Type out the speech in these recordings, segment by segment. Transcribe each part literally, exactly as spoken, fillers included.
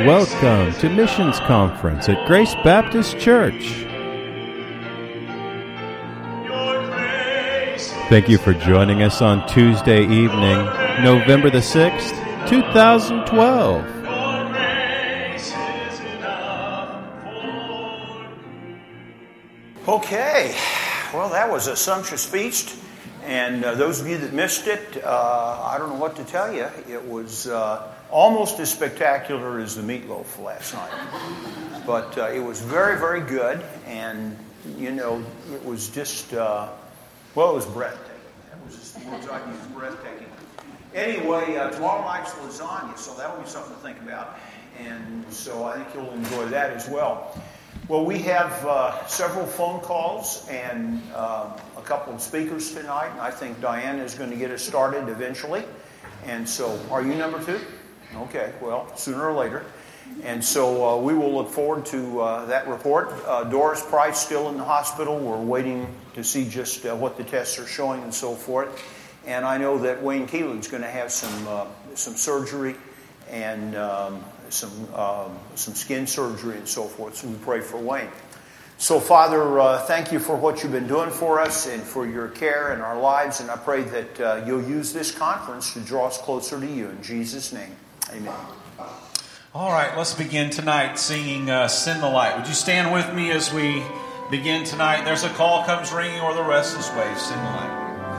Welcome to Missions Conference at Grace Baptist Church. Thank you for joining us on Tuesday evening, November the sixth, two thousand twelve. Okay, well, that was a sumptuous feast, and uh, those of you that missed it, uh, I don't know what to tell you. It was uh, almost as spectacular as the meatloaf last night, but uh, it was very, very good, and, you know, it was just, uh, well, it was breathtaking. That was just the words I used, breathtaking. Anyway, uh, tomorrow night's lasagna, so that'll be something to think about, and so I think you'll enjoy that as well. Well, we have uh, several phone calls and uh, a couple of speakers tonight, and I think Diana is going to get us started eventually. And so, are you number two? Okay, well, sooner or later. And so uh, we will look forward to uh, that report. Uh, Doris Price still in the hospital. We're waiting to see just uh, what the tests are showing and so forth. And I know that Wayne Keelan's going to have some uh, some surgery and um, some um, some skin surgery and so forth. So we pray for Wayne. So, Father, uh, thank you for what you've been doing for us and for your care in our lives. And I pray that uh, you'll use this conference to draw us closer to you. In Jesus' name, amen. All right, let's begin tonight singing uh, Send the Light. Would you stand with me as we begin tonight? There's a call comes ringing o'er the restless waves. Send the light.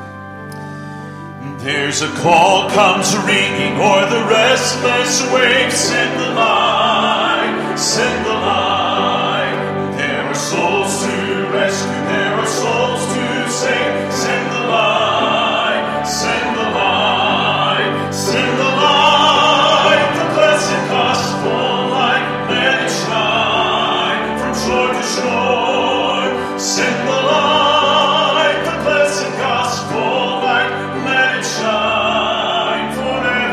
There's a call comes ringing o'er the restless waves. Send the light, send the light. There are souls to rescue, there are souls to save. Send the light, send the light, send the light. The blessed gospel light, let it shine from shore to shore. Send the light, the blessed gospel light. Shine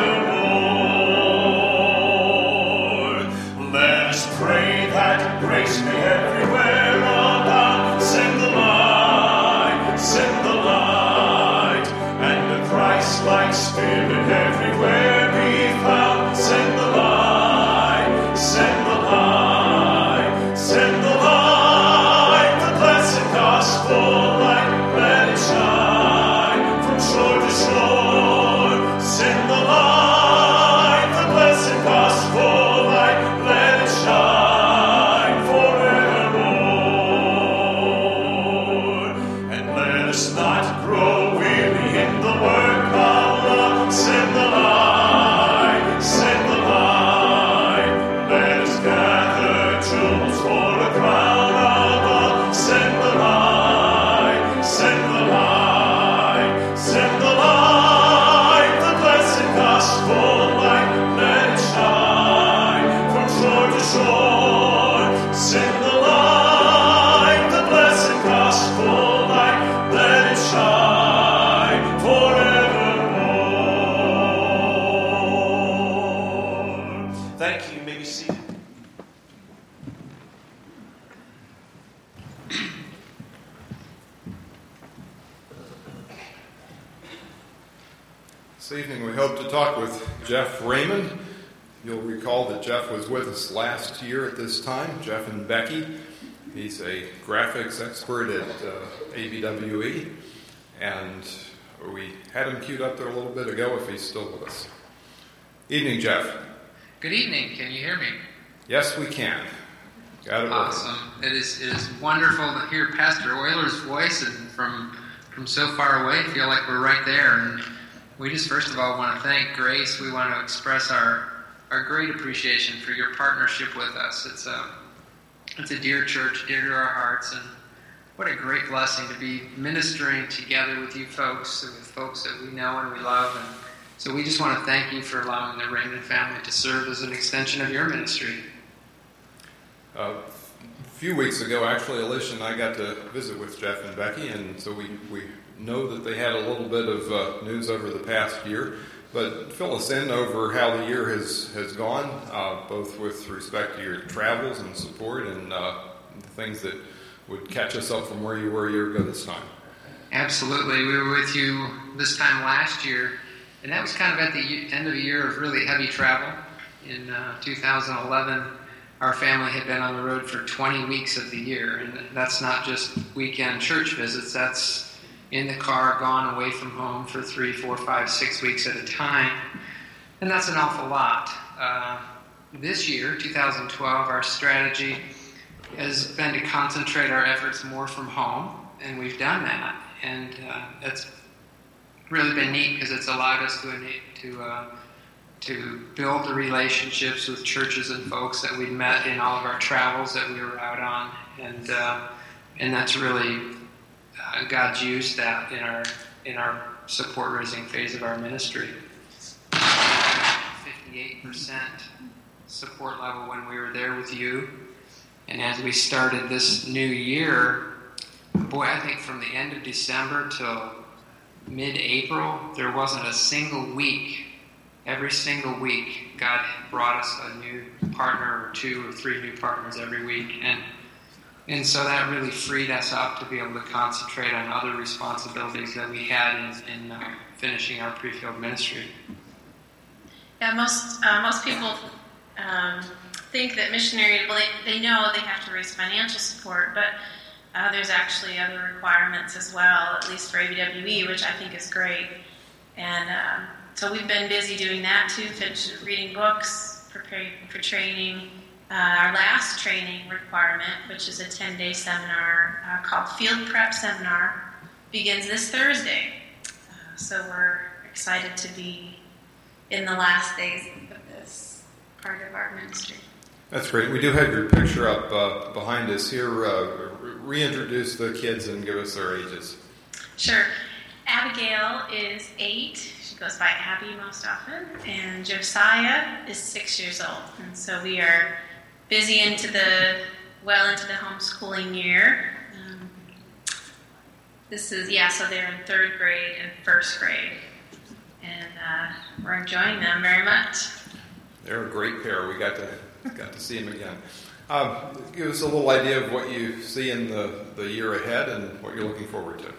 forevermore. Let us pray that grace may everywhere abound. Send the light, send the light, and a Christ-like spirit everywhere be found. Send the light, send the light, send the light, the blessed gospel light, let it shine from shore to shore. Send the light, the blessed gospel light, let it shine forevermore. And let us not grow weary in the work of love. Send the light, send the light. Let us gather jewels for a crown above. Send the light, send the light, send the light, the blessed gospel light, let it shine from shore to shore. Send the light, the blessed gospel light, let it shine forevermore. Thank you. You may be seated. This evening we hope to talk with Jeff Raymond. You'll recall that Jeff was with us last year at this time, Jeff and Becky. He's a graphics expert at uh, A B W E, and we had him queued up there a little bit ago if he's still with us. Evening, Jeff. Good evening. Can you hear me? Yes, we can. Got it. Awesome. It is, it is wonderful to hear Pastor Euler's voice, and from, from so far away, feel like we're right there. And we just, first of all, want to thank Grace. We want to express our, our great appreciation for your partnership with us. It's a, it's a dear church, dear to our hearts, and what a great blessing to be ministering together with you folks, with folks that we know and we love. And so we just want to thank you for allowing the Raymond family to serve as an extension of your ministry. Uh, a few weeks ago, actually, Alicia and I got to visit with Jeff and Becky, and so we, we know that they had a little bit of uh, news over the past year. But fill us in over how the year has, has gone, uh, both with respect to your travels and support and uh, the things that would catch us up from where you were a year ago this time. Absolutely. We were with you this time last year, and that was kind of at the end of a year of really heavy travel. In uh, two thousand eleven, our family had been on the road for twenty weeks of the year, and that's not just weekend church visits. That's in the car, gone away from home for three, four, five, six weeks at a time, and that's an awful lot. Uh, this year, two thousand twelve, our strategy has been to concentrate our efforts more from home, and we've done that, and uh, that's really been neat because it's allowed us to to uh, to build the relationships with churches and folks that we've met in all of our travels that we were out on, and uh, and that's really uh, God's used that in our in our support raising phase of our ministry. fifty-eight percent support level when we were there with you, and as we started this new year, boy, I think from the end of December till mid-April, there wasn't a single week. Every single week, God brought us a new partner or two or three new partners every week. And and so that really freed us up to be able to concentrate on other responsibilities that we had in, in uh, finishing our pre-field ministry. Yeah, most uh, most people um, think that missionaries, well, they, they know they have to raise financial support, but uh, there's actually other requirements as well, at least for A B W E, which I think is great. And um, so we've been busy doing that too, reading books, preparing for training. Uh, our last training requirement, which is a ten-day seminar uh, called Field Prep Seminar, begins this Thursday. Uh, so we're excited to be in the last days of this part of our ministry. That's great. We do have your picture up uh, behind us here. Uh, reintroduce the kids and give us their ages. Sure. Abigail is eight. She goes by Abby most often. And Josiah is six years old. And so we are busy into the, well into the homeschooling year. Um, this is, yeah, so they're in third grade and first grade. And uh, we're enjoying them very much. They're a great pair. We got to got to see them again. Um, give us a little idea of what you see in the, the year ahead and what you're looking forward to.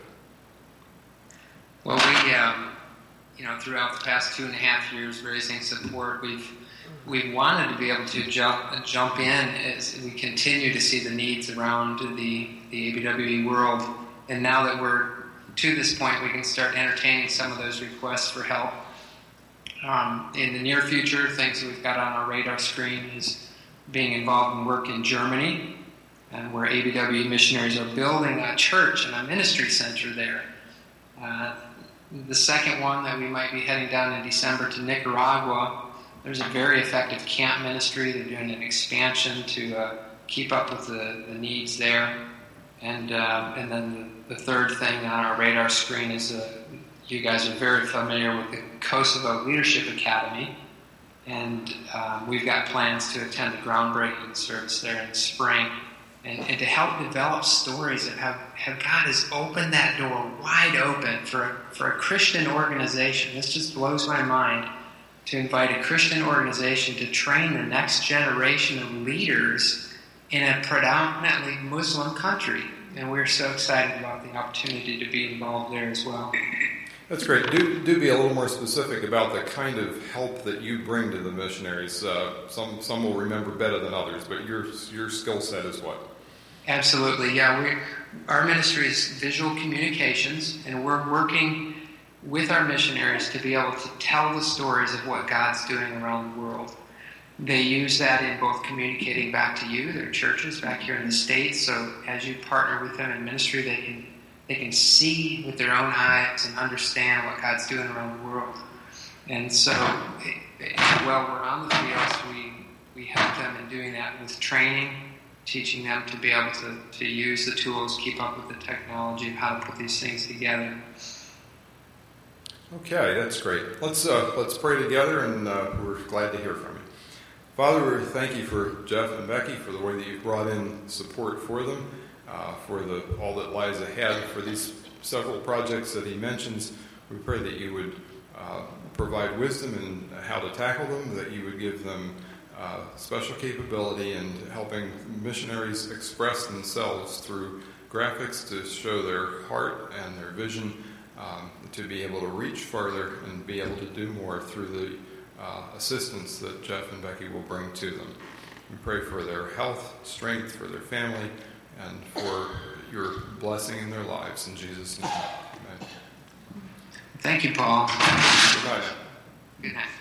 Well, we, um, you know, throughout the past two and a half years raising support, we've we've wanted to be able to jump jump in as we continue to see the needs around the the A B W E world, and now that we're to this point, we can start entertaining some of those requests for help. Um, in the near future, things that we've got on our radar screen is being involved in work in Germany, and where A B W E missionaries are building a church and a ministry center there. Uh, the second one that we might be heading down in December to Nicaragua, there's a very effective camp ministry. They're doing an expansion to uh, keep up with the, the needs there. And uh, and then the, the third thing on our radar screen is uh, you guys are very familiar with the Kosovo Leadership Academy, and um, we've got plans to attend the groundbreaking service there in spring, and, and to help develop stories that have, have God has opened that door wide open for a, for a Christian organization. This just blows my mind, to invite a Christian organization to train the next generation of leaders in a predominantly Muslim country. And we're so excited about the opportunity to be involved there as well. That's great. Do do be a little more specific about the kind of help that you bring to the missionaries. Uh, some some will remember better than others, but your your skill set is what? Absolutely, yeah. We our ministry is visual communications, and we're working with our missionaries to be able to tell the stories of what God's doing around the world. They use that in both communicating back to you, their churches back here in the States, so as you partner with them in ministry, they can they can see with their own eyes and understand what God's doing around the world. And so, while we're on the fields, we, we help them in doing that with training, teaching them to be able to, to use the tools, keep up with the technology of how to put these things together. Okay, that's great. Let's uh, let's pray together, and uh, we're glad to hear from you. Father, we thank you for Jeff and Becky, for the way that you've brought in support for them, uh, for the all that lies ahead, for these several projects that he mentions. We pray that you would uh, provide wisdom in how to tackle them, that you would give them uh, special capability in helping missionaries express themselves through graphics to show their heart and their vision, um, to be able to reach farther and be able to do more through the uh, assistance that Jeff and Becky will bring to them. We pray for their health, strength, for their family, and for your blessing in their lives. In Jesus' name, amen. Thank you, Paul. Good night. Good night.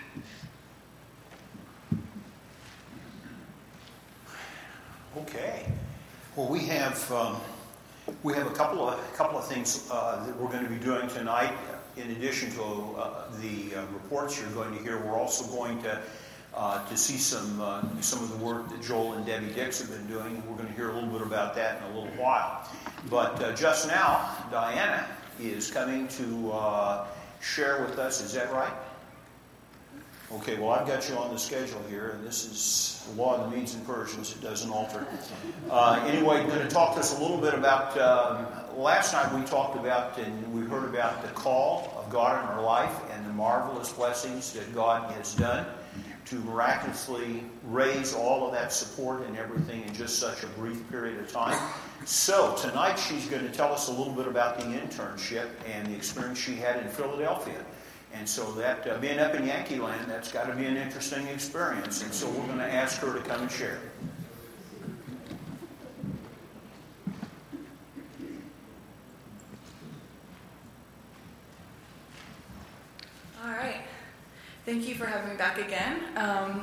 Okay. Well, we have um, we have a couple of a couple of things uh, that we're going to be doing tonight. In addition to uh, the uh, reports you're going to hear, we're also going to uh, to see some uh, some of the work that Joel and Debbie Dix have been doing. We're going to hear a little bit about that in a little while. But uh, just now, Diana is coming to uh, share with us. Is that right? Okay, well, I've got you on the schedule here, and this is the law of the Medes and Persians. It doesn't alter. Uh, anyway, I'm going to talk to us a little bit about, um, last night we talked about and we heard about the call of God in our life and the marvelous blessings that God has done to miraculously raise all of that support and everything in just such a brief period of time. So, tonight she's going to tell us a little bit about the internship and the experience she had in Philadelphia. And so that, uh, being up in Yankee Land, that's got to be an interesting experience. And so we're going to ask her to come and share. All right. Thank you for having me back again. Um,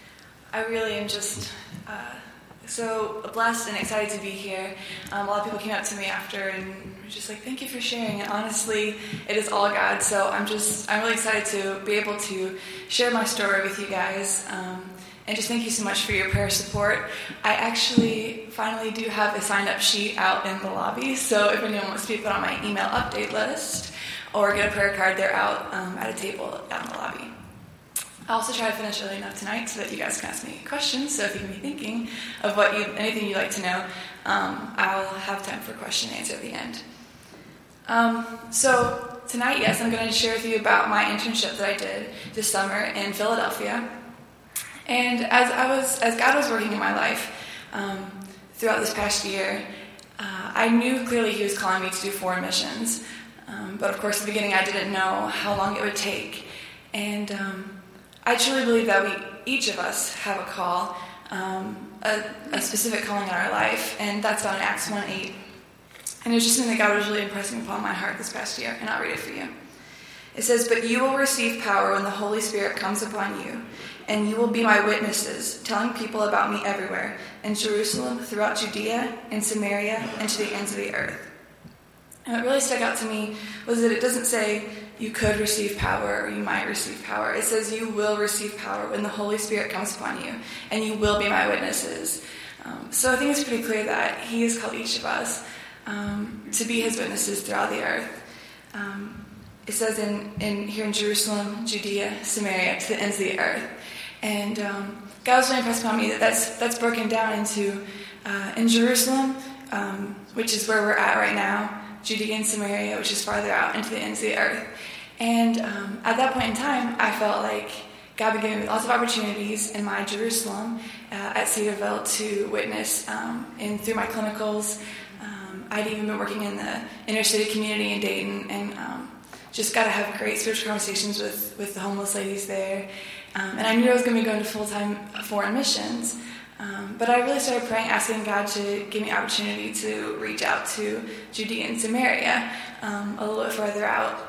I really am just uh, so blessed and excited to be here. Um, a lot of people came up to me after and were just like, thank you for sharing. And honestly, it is all God. So I'm just, I'm really excited to be able to share my story with you guys. Um, and just thank you so much for your prayer support. I actually finally do have a sign-up sheet out in the lobby. So if anyone wants to be put on my email update list or get a prayer card, they're out um, at a table out in the lobby. I'll also try to finish early enough tonight so that you guys can ask me questions. So if you can be thinking of what you, anything you'd like to know, um, I'll have time for question and answer at the end. Um, so tonight, yes, I'm going to share with you about my internship that I did this summer in Philadelphia. And as I was, as God was working in my life um, throughout this past year, uh, I knew clearly He was calling me to do foreign missions. Um, but of course, at the beginning, I didn't know how long it would take. And um, I truly believe that we, each of us, have a call, um, a, a specific calling in our life, and that's found in Acts one eight. And it was just something that God was really impressing upon my heart this past year, and I'll read it for you. It says, "But you will receive power when the Holy Spirit comes upon you, and you will be my witnesses, telling people about me everywhere, in Jerusalem, throughout Judea, and Samaria, and to the ends of the earth." And what really stuck out to me was that it doesn't say you could receive power or you might receive power. It says you will receive power when the Holy Spirit comes upon you, and you will be my witnesses. Um, so I think it's pretty clear that He has called each of us um, to be His witnesses throughout the earth. Um, it says in, in here in Jerusalem, Judea, Samaria, to the ends of the earth. And um, God was really impressed upon me that that's, that's broken down into, uh, in Jerusalem, um, which is where we're at right now, Judea and Samaria, which is farther out into the ends of the earth. And um, at that point in time, I felt like God had given me lots of opportunities in my Jerusalem uh, at Cedarville to witness um, and through my clinicals. Um, I'd even been working in the inner city community in Dayton and um, just got to have great spiritual conversations with, with the homeless ladies there. Um, and I knew I was going to be going to full-time foreign missions. Um, but I really started praying, asking God to give me opportunity to reach out to Judea and Samaria um, a little bit further out.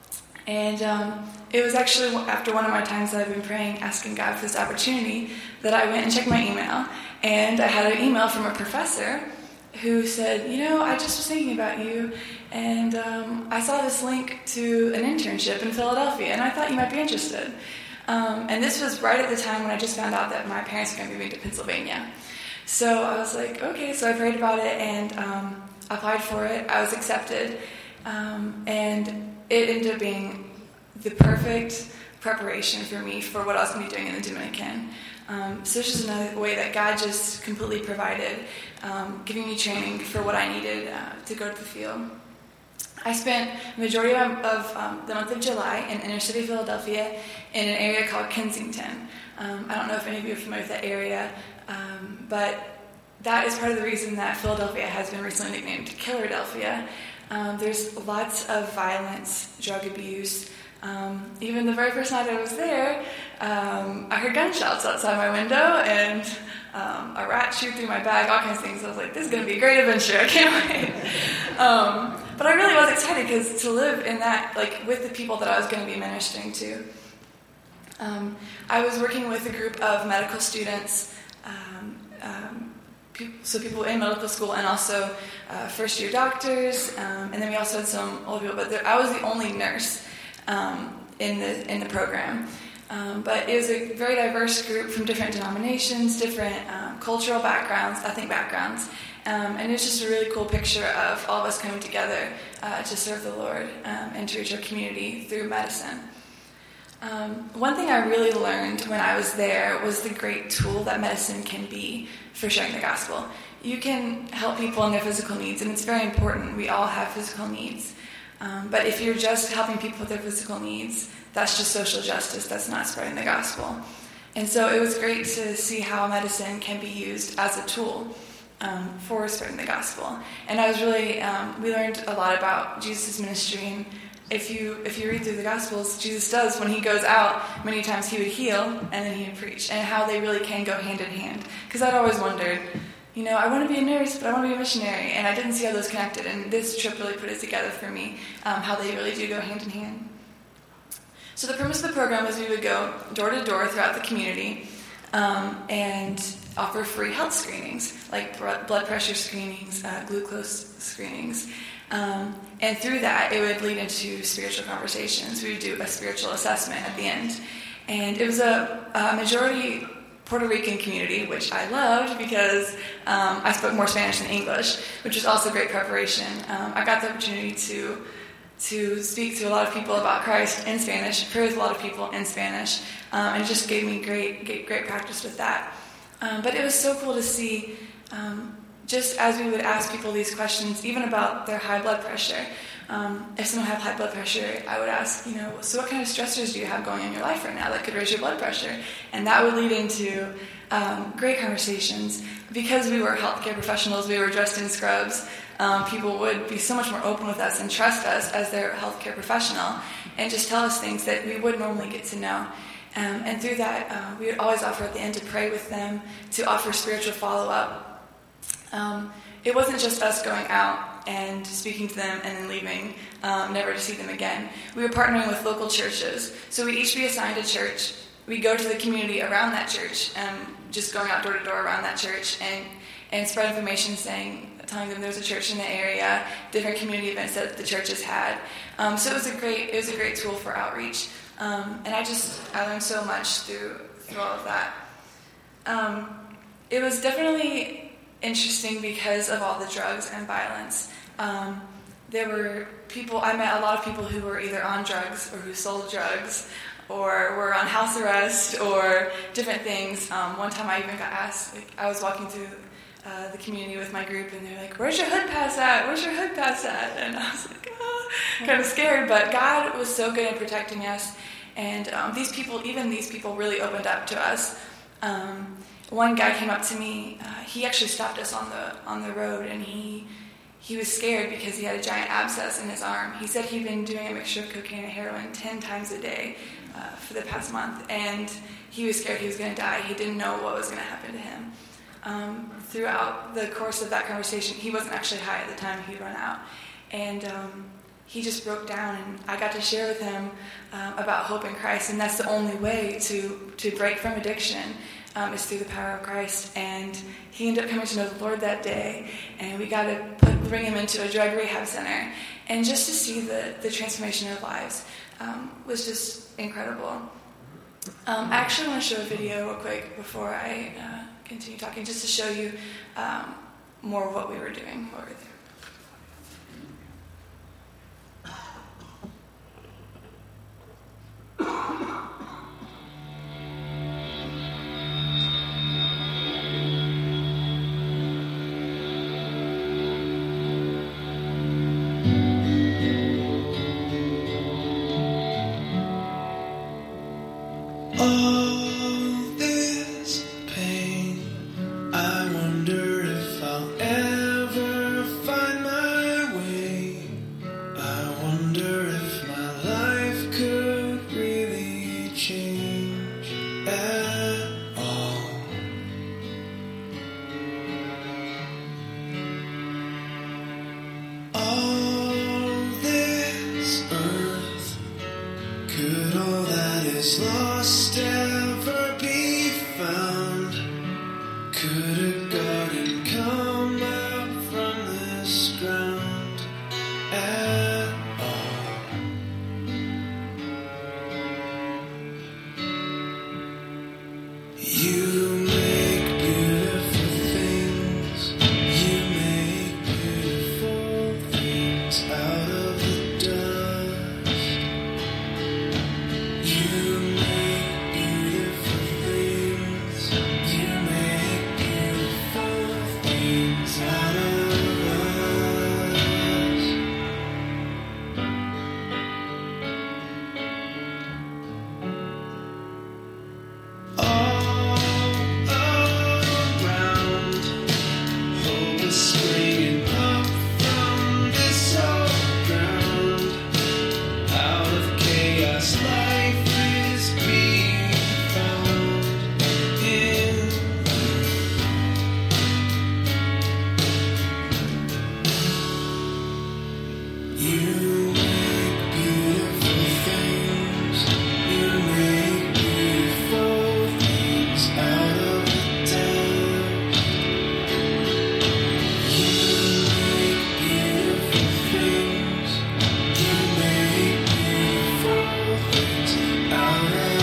And um, it was actually after one of my times that I've been praying, asking God for this opportunity, that I went and checked my email. And I had an email from a professor who said, you know, I just was thinking about you, and um, I saw this link to an internship in Philadelphia, and I thought you might be interested. Um, and this was right at the time when I just found out that my parents were going to be moving to Pennsylvania. So I was like, okay, so I prayed about it and um, applied for it. I was accepted. Um, and it ended up being the perfect preparation for me for what I was going to be doing in the Dominican. Um, so it's just another way that God just completely provided, um, giving me training for what I needed uh, to go to the field. I spent the majority of, of um, the month of July in inner city Philadelphia in an area called Kensington. Um, I don't know if any of you are familiar with that area, um, but that is part of the reason that Philadelphia has been recently nicknamed Killeradelphia. Um, there's lots of violence, drug abuse, Um, even the very first night I was there, um, I heard gunshots outside my window and um, a rat chewed through my bag, all kinds of things. I was like, this is going to be a great adventure. I can't wait. Um, but I really was excited because to live in that, like with the people that I was going to be ministering to. Um, I was working with a group of medical students, um, um, pe- so people in medical school and also uh, first-year doctors, um, and then we also had some older people, but there, I was the only nurse um, in the in the program. Um, but it was a very diverse group from different denominations, different um, cultural backgrounds, ethnic backgrounds, um, and it was just a really cool picture of all of us coming together uh, to serve the Lord um, and to reach our community through medicine. Um, one thing I really learned when I was there was the great tool that medicine can be for sharing the gospel. You can help people in their physical needs, and it's very important. We all have physical needs. Um, but if you're just helping people with their physical needs, that's just social justice. That's not spreading the gospel. And so it was great to see how medicine can be used as a tool um, for spreading the gospel. And I was really, um, we learned a lot about Jesus' ministry. And if you if you read through the Gospels, Jesus does, when he goes out, many times he would heal and then he would preach, and how they really can go hand in hand. Because I'd always wondered, you know, I want to be a nurse, but I want to be a missionary, and I didn't see how those connected, and this trip really put it together for me, um, how they really do go hand in hand. So the premise of the program was we would go door to door throughout the community um, and offer free health screenings, like blood pressure screenings, uh, glucose screenings. Um, and through that, it would lead into spiritual conversations. We would do a spiritual assessment at the end. And it was a, a majority Puerto Rican community, which I loved because um, I spoke more Spanish than English, which was also great preparation. Um, I got the opportunity to to speak to a lot of people about Christ in Spanish, pray with a lot of people in Spanish, um, and it just gave me great, great, great practice with that. Um, but it was so cool to see, um, just as we would ask people these questions, even about their high blood pressure. Um, if someone had high blood pressure, I would ask, you know, so what kind of stressors do you have going on in your life right now that could raise your blood pressure? And that would lead into um, great conversations. Because we were healthcare professionals, we were dressed in scrubs, um, people would be so much more open with us and trust us as their healthcare professional and just tell us things that we would normally get to know. Um, and through that, uh, we would always offer at the end to pray with them, to offer spiritual follow-up. Um, it wasn't just us going out and speaking to them and then leaving, um, never to see them again. We were partnering with local churches. So we'd each be assigned a church. We'd go to the community around that church, um, just going out door to door around that church and, and spread information saying, telling them there's a church in the area, different community events that the churches had. Um, so it was a great, it was a great tool for outreach. Um, and I just, I learned so much through, through all of that. Um, it was definitely interesting because of all the drugs and violence. Um, there were people, I met a lot of people who were either on drugs or who sold drugs or were on house arrest or different things. Um, one time I even got asked, like, I was walking through uh, the community with my group and they're like, where's your hood pass at? Where's your hood pass at? And I was like, oh, kind of scared, but God was so good at protecting us. And um, these people, even these people really opened up to us. Um, one guy came up to me, uh, he actually stopped us on the on the road and he he was scared because he had a giant abscess in his arm. He said he'd been doing a mixture of cocaine and heroin ten times a day uh, for the past month, and he was scared he was going to die. He didn't know what was going to happen to him. Um, throughout the course of that conversation, he wasn't actually high at the time, he'd run out. And um, he just broke down, and I got to share with him um, about hope in Christ, and that's the only way to, to break from addiction um, is through the power of Christ. And he ended up coming to know the Lord that day, and we got to put, bring him into a drug rehab center. And just to see the, the transformation of lives um, was just incredible. Um, I actually want to show a video real quick before I uh, continue talking, just to show you um, more of what we were doing over there. All this pain, I wonder if I'll ever find my way. I wonder if my life could is lost ever be found? Could a garden come out from this ground at all? You make beautiful things. You make beautiful things out of the dust. You make beautiful things. You make beautiful things out of us. All around, hope is springing up from this old ground. Out of chaos, life is being found in you. You make beautiful things. You make beautiful things out of the dust. You make beautiful things. You make beautiful things out of us.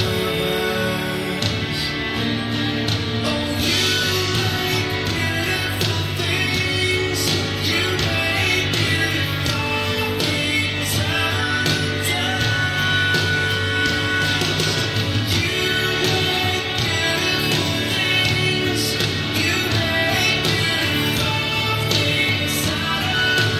Oh, you make beautiful things. You make beautiful things out of the dust. You make beautiful things. You make beautiful things out of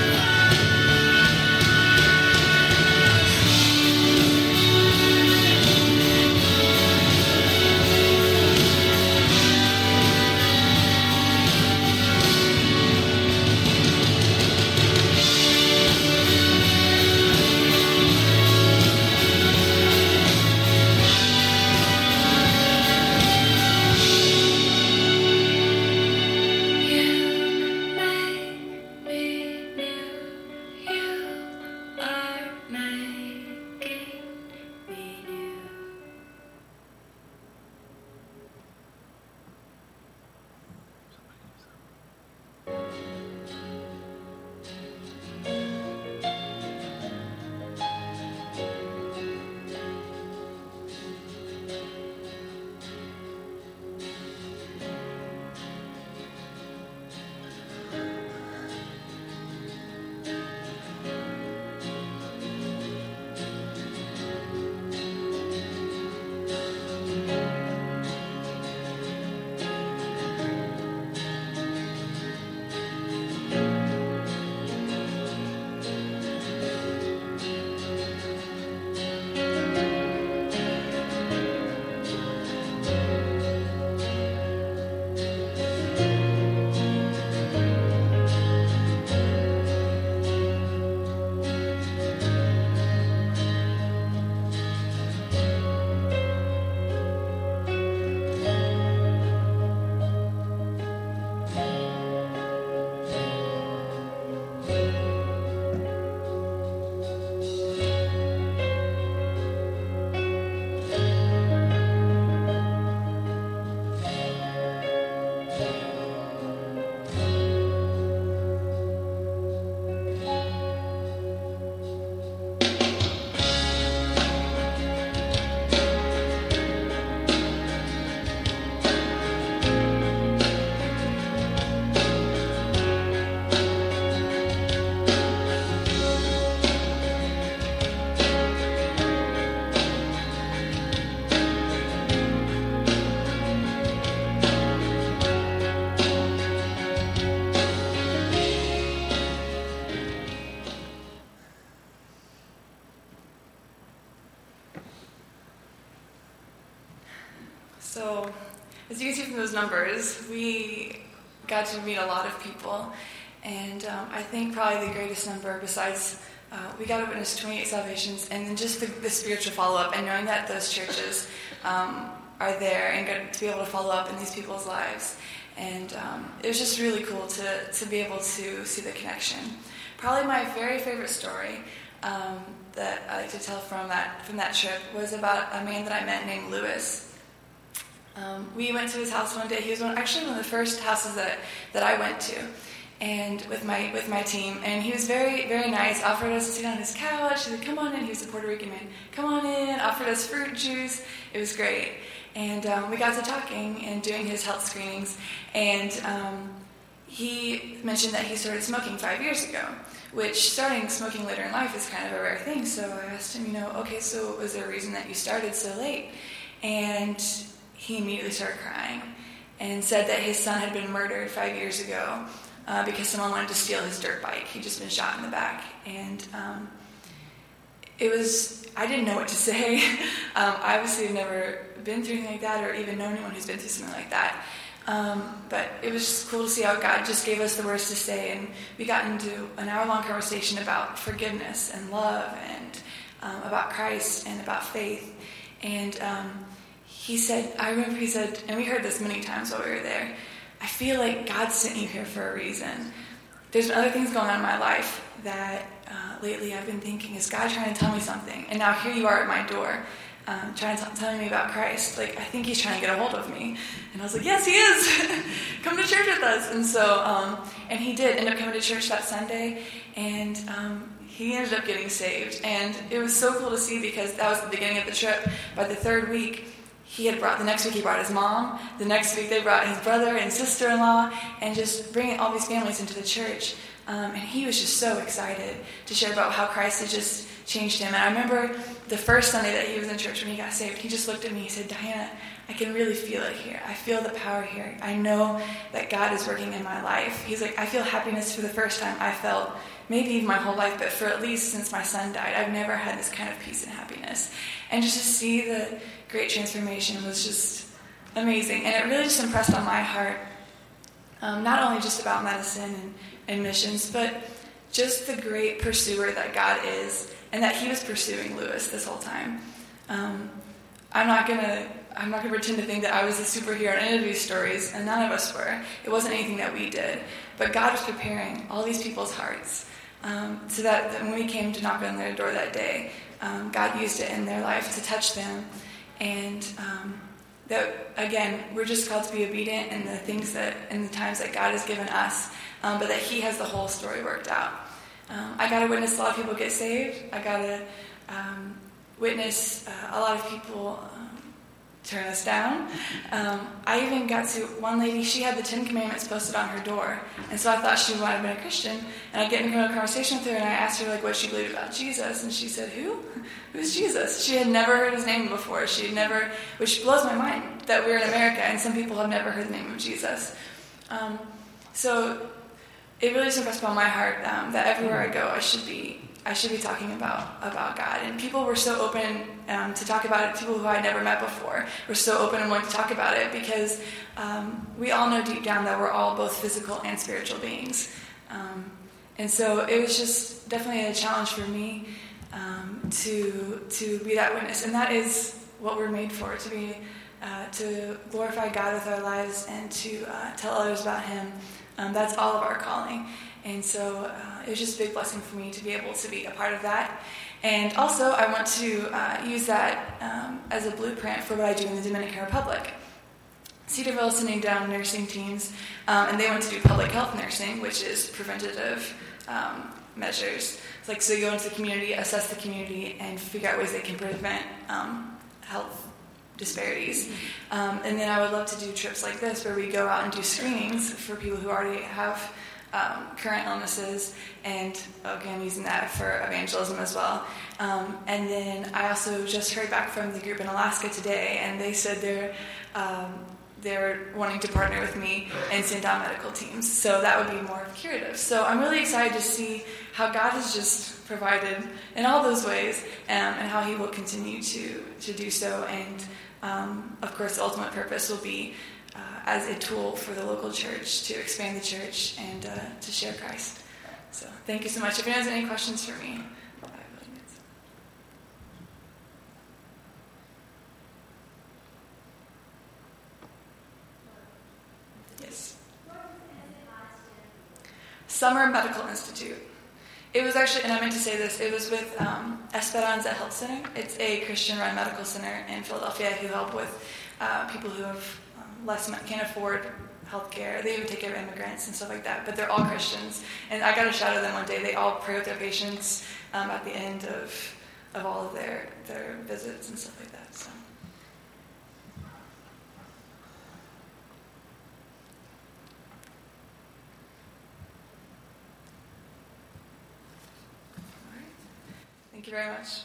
You make me new. You are making me new. So, as you can see from those numbers, we got to meet a lot of people, and um, I think probably the greatest number besides uh, we got to witness twenty-eight salvations, and then just the, the spiritual follow-up, and knowing that those churches um, are there and get to be able to follow up in these people's lives. And um, it was just really cool to, to be able to see the connection. Probably my very favorite story um, that I like to tell from that from that trip was about a man that I met named Lewis. Um, we went to his house one day. He was one, actually one of the first houses that, that I went to, and with my with my team. And he was very very nice. Offered us to sit on his couch. He said, "Come on in." He was a Puerto Rican man. "Come on in." Offered us fruit juice. It was great. And um, we got to talking and doing his health screenings. And um, he mentioned that he started smoking five years ago, which starting smoking later in life is kind of a rare thing. So I asked him, you know, okay, so was there a reason that you started so late? And he immediately started crying and said that his son had been murdered five years ago uh, because someone wanted to steal his dirt bike. He'd just been shot in the back. And um, it was, I didn't know what to say. um, I obviously have never been through anything like that or even known anyone who's been through something like that. Um, but it was just cool to see how God just gave us the words to say. And we got into an hour-long conversation about forgiveness and love and um, about Christ and about faith. And um, he said, I remember he said, and we heard this many times while we were there, I feel like God sent you here for a reason. There's been other things going on in my life that uh, lately I've been thinking, is God trying to tell me something? And now here you are at my door, um, trying to t- telling me about Christ. Like, I think he's trying to get a hold of me. And I was like, yes, he is. Come to church with us. And so, um, and he did end up coming to church that Sunday, and um, he ended up getting saved. And it was so cool to see because that was the beginning of the trip. By the third week, he had brought, the next week he brought his mom, the next week they brought his brother and sister-in-law, and just bringing all these families into the church. Um, and he was just so excited to share about how Christ had just changed him. And I remember the first Sunday that he was in church when he got saved, he just looked at me, he said, Diana, I can really feel it here. I feel the power here. I know that God is working in my life. He's like, I feel happiness for the first time I felt, maybe even my whole life, but for at least since my son died, I've never had this kind of peace and happiness. And just to see the great transformation was just amazing. And it really just impressed on my heart, um, not only just about medicine and, and missions, but just the great pursuer that God is, and that he was pursuing Lewis this whole time. Um, I'm not gonna I'm not gonna pretend to think that I was a superhero in any of these stories, and none of us were. It wasn't anything that we did, but God was preparing all these people's hearts, um, so that, that when we came to knock on their door that day, um, God used it in their life to touch them, and um, that again, we're just called to be obedient in the things that in the times that God has given us, um, but that He has the whole story worked out. Um, I got to witness a lot of people get saved. I got to um, witness uh, a lot of people um, turn us down. Um, I even got to, one lady, she had the Ten Commandments posted on her door, and so I thought she might have been a Christian, and I get into a conversation with her, and I asked her like what she believed about Jesus, and she said, who? Who's Jesus? She had never heard his name before. She had never, which blows my mind that we're in America, and some people have never heard the name of Jesus. Um, so it really just impressed upon my heart um, that everywhere I go, I should be I should be talking about about God. And people were so open um, to talk about it. People who I had never met before were so open and wanted to talk about it because um, we all know deep down that we're all both physical and spiritual beings. Um, and so it was just definitely a challenge for me um, to to be that witness. And that is what we're made for, to be uh, to glorify God with our lives and to uh, tell others about Him. Um, that's all of our calling. And so uh, it was just a big blessing for me to be able to be a part of that. And also, I want to uh, use that um, as a blueprint for what I do in the Dominican Republic. Cedarville is sending down nursing teams, um, and they want to do public health nursing, which is preventative um, measures. It's like, so you go into the community, assess the community, and figure out ways they can prevent um, health disparities. Um, and then I would love to do trips like this where we go out and do screenings for people who already have um, current illnesses, and again using that for evangelism as well. Um, and then I also just heard back from the group in Alaska today, and they said they're um, they're wanting to partner with me and send out medical teams. So that would be more curative. So I'm really excited to see how God has just provided in all those ways, um, and how He will continue to to do so. And Um, of course, the ultimate purpose will be uh, as a tool for the local church to expand the church and uh, to share Christ. So thank you so much. If anyone has any questions for me. Yes. Summer Medical Institute. it was actually, and I meant to say this, it was with um, Esperanza Health Center. It's a Christian-run medical center in Philadelphia who help with uh, people who have um, less money, can't afford health care. They even take care of immigrants and stuff like that, but they're all Christians. And I got a shout out of them one day. They all pray with their patients um, at the end of, of all of their, their visits and stuff like that. So. All right. Thank you very much.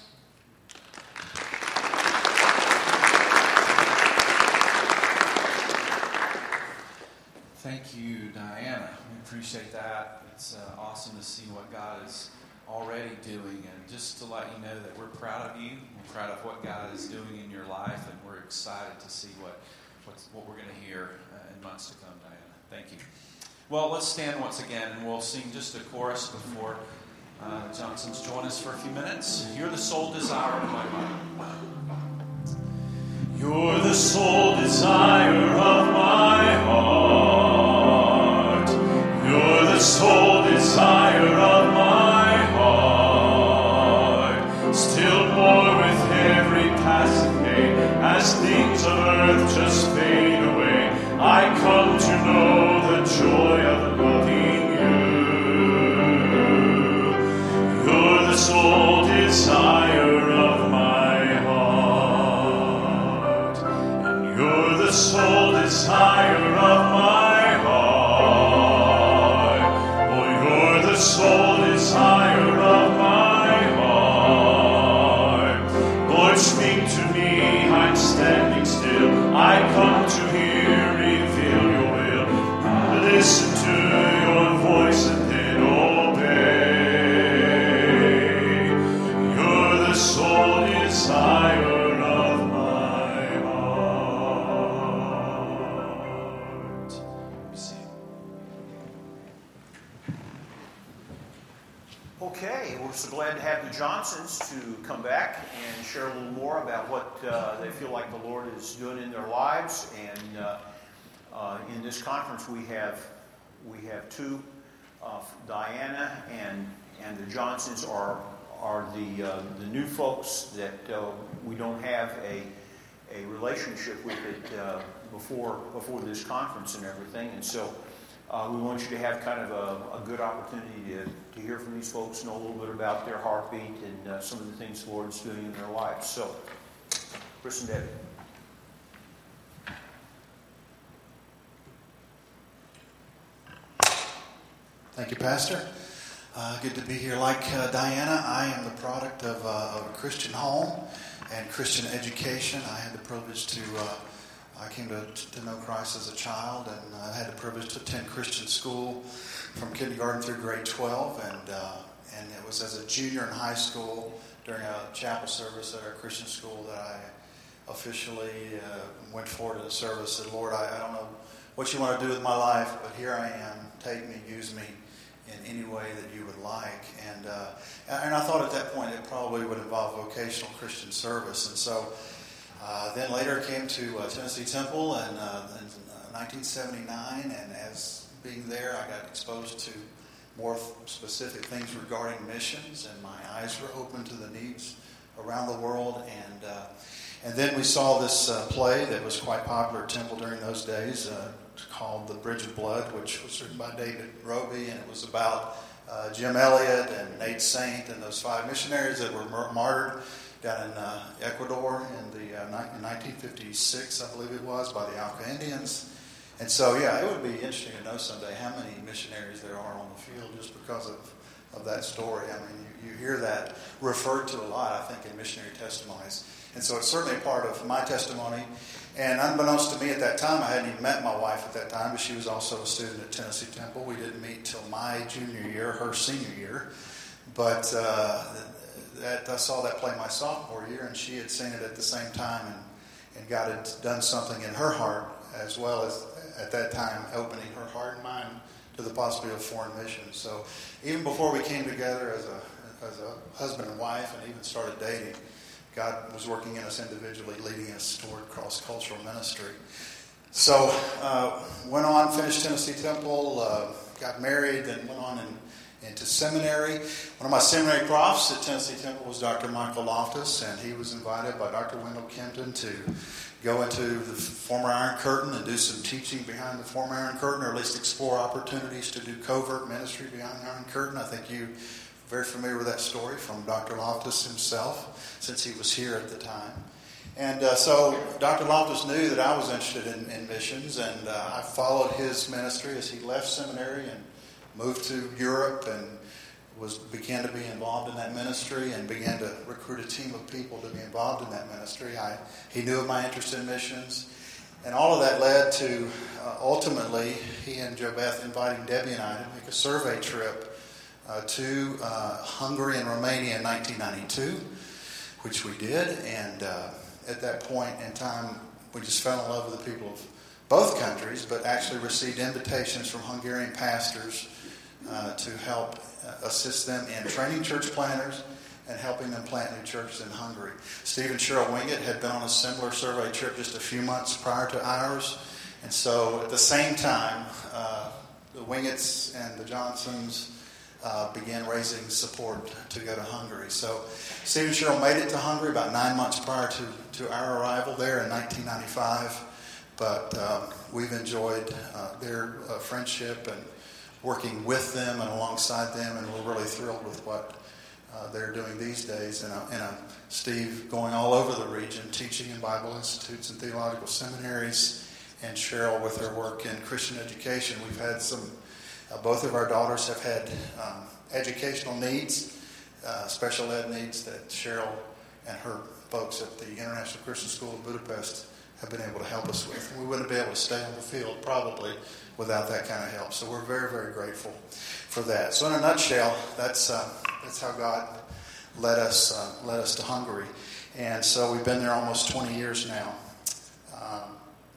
Thank you, Diana. We appreciate that. It's uh, awesome to see what God is already doing. And just to let you know that we're proud of you. We're proud of what God is doing in your life. And we're excited to see what, what's, what we're going to hear uh, in months to come, Diana. Thank you. Well, let's stand once again and we'll sing just a chorus before uh, the Johnsons join us for a few minutes. You're the sole desire of my heart. You're the sole desire of my heart. You're the sole desire of my heart. Still more with every passing day, as things of earth just fade away, I come to know the joy of loving you. You're the sole desire of my heart. And you're the sole desire of my heart. Oh, you're the sole desire of my heart. Lord, speak to me, I'm standing still. I come to hear, reveal your will. Listen to your voice and then obey. You're the sole desire of my heart. Okay, we're so glad to have the Johnsons to come back and share a little more about what uh, they feel like the Lord is doing in their lives. And uh, uh, in this conference, we have we have two, uh, Diana and and the Johnsons are are the uh, the new folks that uh, we don't have a a relationship with it uh, before before this conference and everything, and so. Uh, we want you to have kind of a, a good opportunity to, to hear from these folks, know a little bit about their heartbeat and uh, some of the things the Lord is doing in their lives. So, Chris and Debbie. Thank you, Pastor. Uh, good to be here. Like uh, Diana, I am the product of, uh, of a Christian home and Christian education. I had the privilege to... Uh, I came to, to know Christ as a child, and I had the privilege to attend Christian school from kindergarten through grade twelve, and uh, and it was as a junior in high school during a chapel service at our Christian school that I officially uh, went forward to the service and said, Lord, I, I don't know what you want to do with my life, but here I am. Take me, use me in any way that you would like. And, uh, and I thought at that point it probably would involve vocational Christian service, and so Uh, then later came to uh, Tennessee Temple and, uh, in uh, nineteen seventy-nine, and as being there, I got exposed to more specific things regarding missions, and my eyes were open to the needs around the world. And uh, and then we saw this uh, play that was quite popular at Temple during those days, uh, called The Bridge of Blood, which was written by David Roby, and it was about uh, Jim Elliot and Nate Saint and those five missionaries that were mar- martyred down in uh, Ecuador in the uh, in nineteen fifty-six, I believe it was, by the Auca Indians. And so, yeah, it would be interesting to know someday how many missionaries there are on the field just because of, of that story. I mean, you, you hear that referred to a lot, I think, in missionary testimonies. And so it's certainly a part of my testimony. And unbeknownst to me at that time, I hadn't even met my wife at that time, but she was also a student at Tennessee Temple. We didn't meet till my junior year, her senior year. But uh, that, I saw that play my sophomore year, and she had seen it at the same time, and, and God had done something in her heart, as well as at that time opening her heart and mind to the possibility of foreign missions. So even before we came together as a as a husband and wife and even started dating, God was working in us individually, leading us toward cross-cultural ministry. So uh, went on, finished Tennessee Temple, uh, got married, then went on and into seminary. One of my seminary profs at Tennessee Temple was Doctor Michael Loftus, and he was invited by Doctor Wendell Kempton to go into the former Iron Curtain and do some teaching behind the former Iron Curtain, or at least explore opportunities to do covert ministry behind the Iron Curtain. I think you're very familiar with that story from Doctor Loftus himself, since he was here at the time. And uh, so Doctor Loftus knew that I was interested in, in missions, and uh, I followed his ministry as he left seminary and moved to Europe and was began to be involved in that ministry and began to recruit a team of people to be involved in that ministry. I, he knew of my interest in missions, and all of that led to uh, ultimately he and Joe Beth inviting Debbie and I to make a survey trip uh, to uh, Hungary and Romania in nineteen ninety-two, which we did. And uh, at that point in time, we just fell in love with the people of both countries, but actually received invitations from Hungarian pastors uh, to help uh, assist them in training church planters and helping them plant new churches in Hungary. Steve and Cheryl Wingett had been on a similar survey trip just a few months prior to ours. And so at the same time, uh, the Wingetts and the Johnsons uh, began raising support to go to Hungary. So Steve and Cheryl made it to Hungary about nine months prior to, to our arrival there in nineteen ninety-five. But um, we've enjoyed uh, their uh, friendship and working with them and alongside them, and we're really thrilled with what uh, they're doing these days. And, uh, and uh, Steve going all over the region, teaching in Bible institutes and theological seminaries, and Cheryl with her work in Christian education. We've had some, uh, both of our daughters have had um, educational needs, uh, special ed needs that Cheryl and her folks at the International Christian School of Budapest have been able to help us with. And we wouldn't be able to stay on the field probably without that kind of help. So we're very, very grateful for that. So in a nutshell, that's uh, that's how God led us uh, led us to Hungary. And so we've been there almost twenty years now. Um,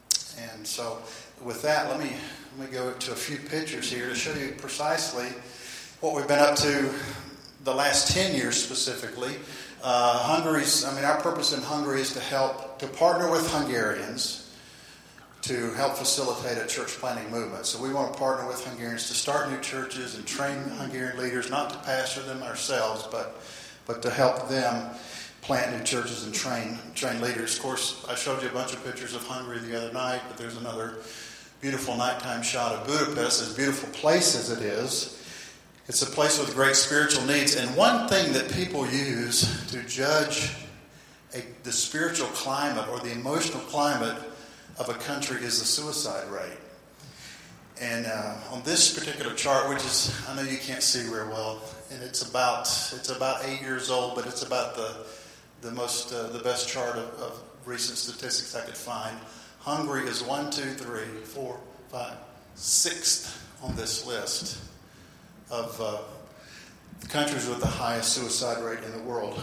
and so with that, let me let me go to a few pictures here to show you precisely what we've been up to the last ten years specifically. Uh, Hungary's, I mean, our purpose in Hungary is to help, to partner with Hungarians to help facilitate a church planting movement. So we want to partner with Hungarians to start new churches and train Hungarian leaders, not to pastor them ourselves, but but to help them plant new churches and train train leaders. Of course, I showed you a bunch of pictures of Hungary the other night, but there's another beautiful nighttime shot of Budapest, as beautiful place as it is. It's a place with great spiritual needs. And one thing that people use to judge a, the spiritual climate or the emotional climate of a country is the suicide rate. And uh, on this particular chart, which is, I know you can't see very well, and it's about it's about eight years old, but it's about the the most uh, the best chart of, of recent statistics I could find. Hungary is one, two, three, four, five, sixth on this list of uh, the countries with the highest suicide rate in the world.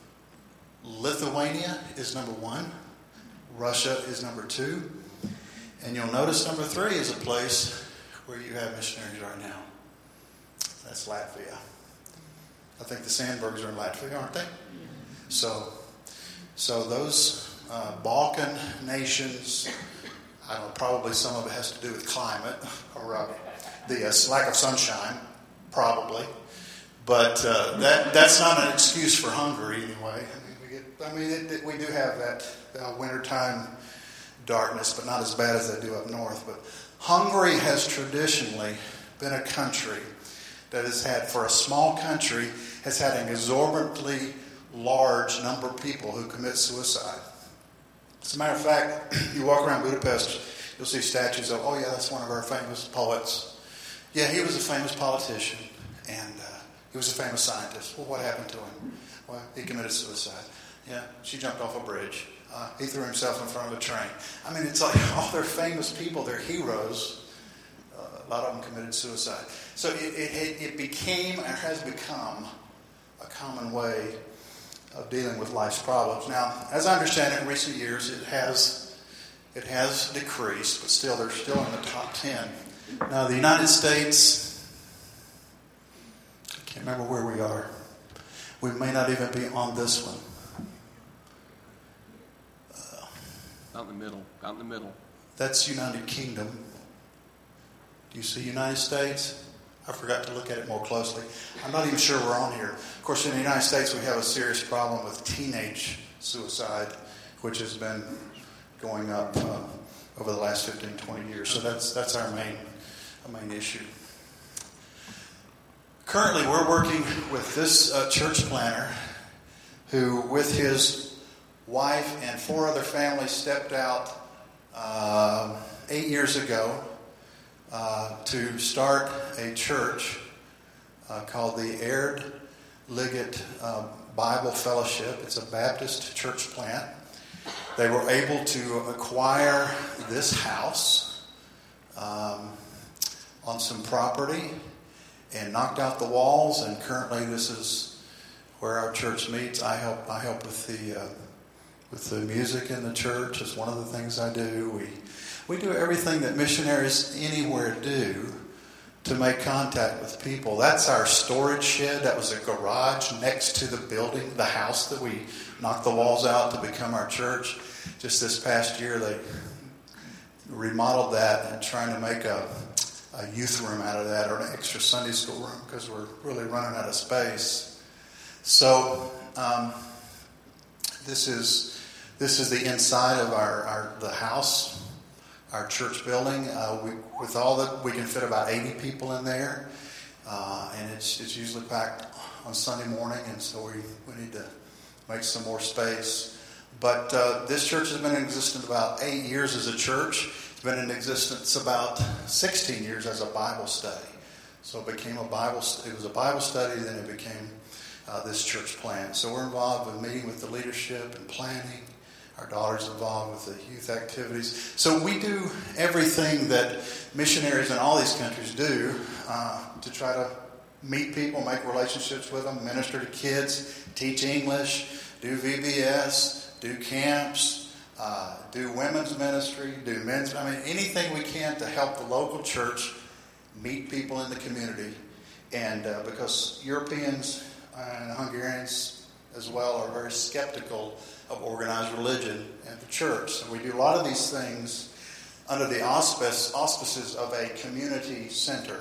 Lithuania is number one. Russia is number two. And you'll notice number three is a place where you have missionaries right now. That's Latvia. I think the Sandbergs are in Latvia, aren't they? So, so those uh, Balkan nations, I don't know, probably some of it has to do with climate or uh, the uh, lack of sunshine. Probably, but uh, that that's not an excuse for Hungary anyway. I mean, we, get, I mean it, it, we do have that uh, wintertime darkness, but not as bad as they do up north. But Hungary has traditionally been a country that has had, for a small country, has had an exorbitantly large number of people who commit suicide. As a matter of fact, you walk around Budapest, you'll see statues of, oh yeah, that's one of our famous poets. Yeah, he was a famous politician, and uh, he was a famous scientist. Well, what happened to him? Well, he committed suicide. Yeah, she jumped off a bridge. Uh, he threw himself in front of a train. I mean, it's like all they're famous people, they're heroes. Uh, a lot of them committed suicide. So it, it, it became, or has become, a common way of dealing with life's problems. Now, as I understand it, in recent years, it has it has decreased, but still, they're still in the top ten. Now, the United States, I can't remember where we are. We may not even be on this one. Uh, out in the middle. Out in the middle. That's United Kingdom. Do you see United States? I forgot to look at it more closely. I'm not even sure we're on here. Of course, in the United States, we have a serious problem with teenage suicide, which has been going up uh, over the last fifteen, twenty years. So that's that's our main, our main issue. Currently, we're working with this uh, church planter who, with his wife and four other families, stepped out uh, eight years ago uh, to start a church uh, called the Aird Liggett uh, Bible Fellowship. It's a Baptist church plant. They were able to acquire this house um, on some property and knocked out the walls, and currently this is where our church meets. I help. I help with the uh, with the music in the church. It's one of the things I do. We we do everything that missionaries anywhere do to make contact with people. That's our storage shed. That was a garage next to the building, the house that we knocked the walls out to become our church. Just this past year, they remodeled that and trying to make a a youth room out of that, or an extra Sunday school room, because we're really running out of space. So um, this is this is the inside of our, our the house, our church building. Uh, we, with all that, we can fit about eighty people in there, uh, and it's it's usually packed on Sunday morning, and so we, we need to make some more space. But uh, this church has been in existence about eight years as a church. Been in existence about sixteen years as a Bible study. So it became a Bible. It was a Bible study, then it became uh, this church plant. So we're involved with meeting with the leadership and planning. Our daughter's involved with the youth activities. So we do everything that missionaries in all these countries do uh, to try to meet people, make relationships with them, minister to kids, teach English, do V B S, do camps. Uh, do women's ministry, do men's, I mean, anything we can to help the local church meet people in the community. And uh, because Europeans and Hungarians as well are very skeptical of organized religion and the church. So we do a lot of these things under the auspice, auspices of a community center.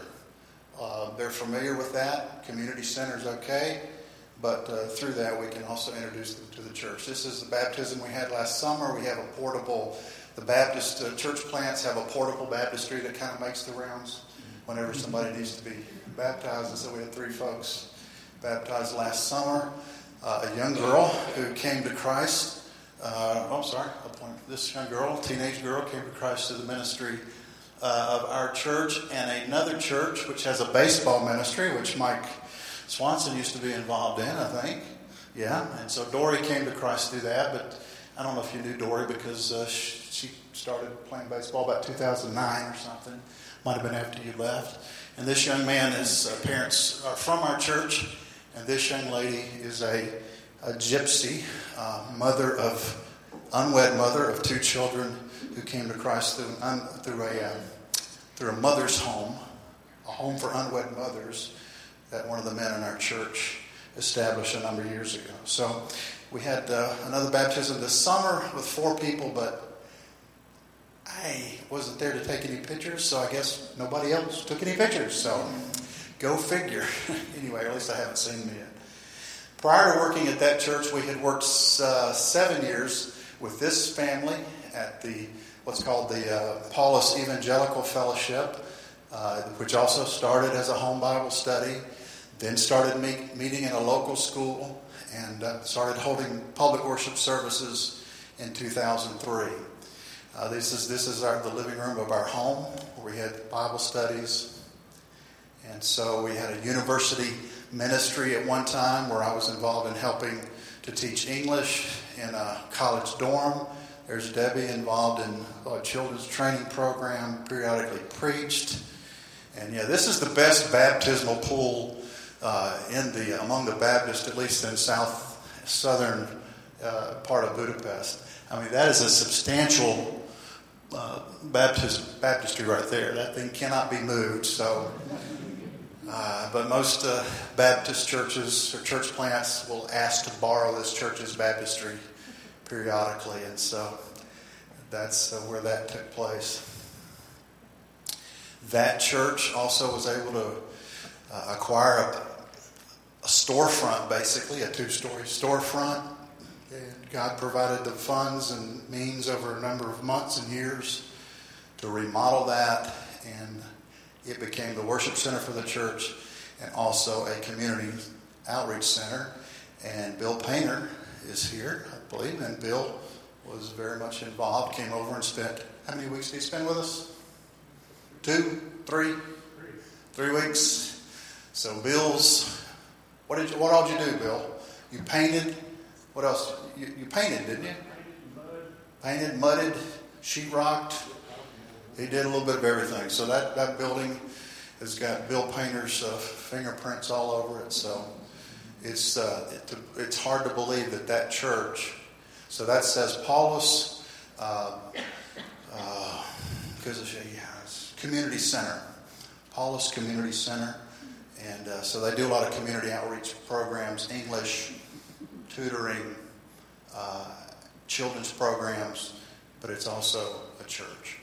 Uh, they're familiar with that. Community center is okay. But uh, through that, we can also introduce them to the church. This is the baptism we had last summer. We have a portable, the Baptist uh, church plants have a portable baptistry that kind of makes the rounds whenever somebody needs to be baptized. And so we had three folks baptized last summer. Uh, a young girl who came to Christ. Uh, oh, I'm sorry. This young girl, teenage girl, came to Christ through the ministry uh, of our church and another church, which has a baseball ministry, which Mike Swanson used to be involved in, I think. Yeah, and so Dory came to Christ through that, but I don't know if you knew Dory because uh, she started playing baseball about two thousand nine or something. Might have been after you left. And this young man, his uh, parents are from our church, and this young lady is a, a gypsy, uh, mother of, unwed mother of two children who came to Christ through, un, through, a, uh, through a mother's home, a home for unwed mothers, that one of the men in our church established a number of years ago. So we had uh, another baptism this summer with four people, but I wasn't there to take any pictures, so I guess nobody else took any pictures. So go figure. Anyway, or at least I haven't seen them yet. Prior to working at that church, we had worked uh, seven years with this family at the what's called the uh, Paulus Evangelical Fellowship, uh, which also started as a home Bible study. Then started meet, meeting in a local school and uh, started holding public worship services in two thousand three. Uh, this is this is our, the living room of our home where we had Bible studies. And so we had a university ministry at one time where I was involved in helping to teach English in a college dorm. There's Debbie involved in a children's training program, periodically preached. And yeah, this is the best baptismal pool Uh, in the among the Baptists, at least in south southern uh, part of Budapest. I mean, that is a substantial uh, Baptist baptistry right there. That thing cannot be moved. So, uh, but most uh, Baptist churches or church plants will ask to borrow this church's baptistry periodically, and so that's uh, where that took place. That church also was able to uh, acquire a, a storefront, basically, a two-story storefront. And God provided the funds and means over a number of months and years to remodel that, and it became the worship center for the church and also a community outreach center. And Bill Painter is here, I believe, and Bill was very much involved, came over and spent, how many weeks did he spend with us? Two? Three? Three weeks. So Bill's, what did you, what all did you do, Bill? You painted, what else? You, you painted, didn't you? Painted, mudded, sheetrocked. He did a little bit of everything. So that, that building has got Bill Painter's uh, fingerprints all over it. So it's uh, it, it's hard to believe that that church. So that says Paulus, uh, uh, because yeah, it's community center, Paulus Community Center, and uh, so they do a lot of community outreach programs, English, tutoring, uh, children's programs, but it's also a church.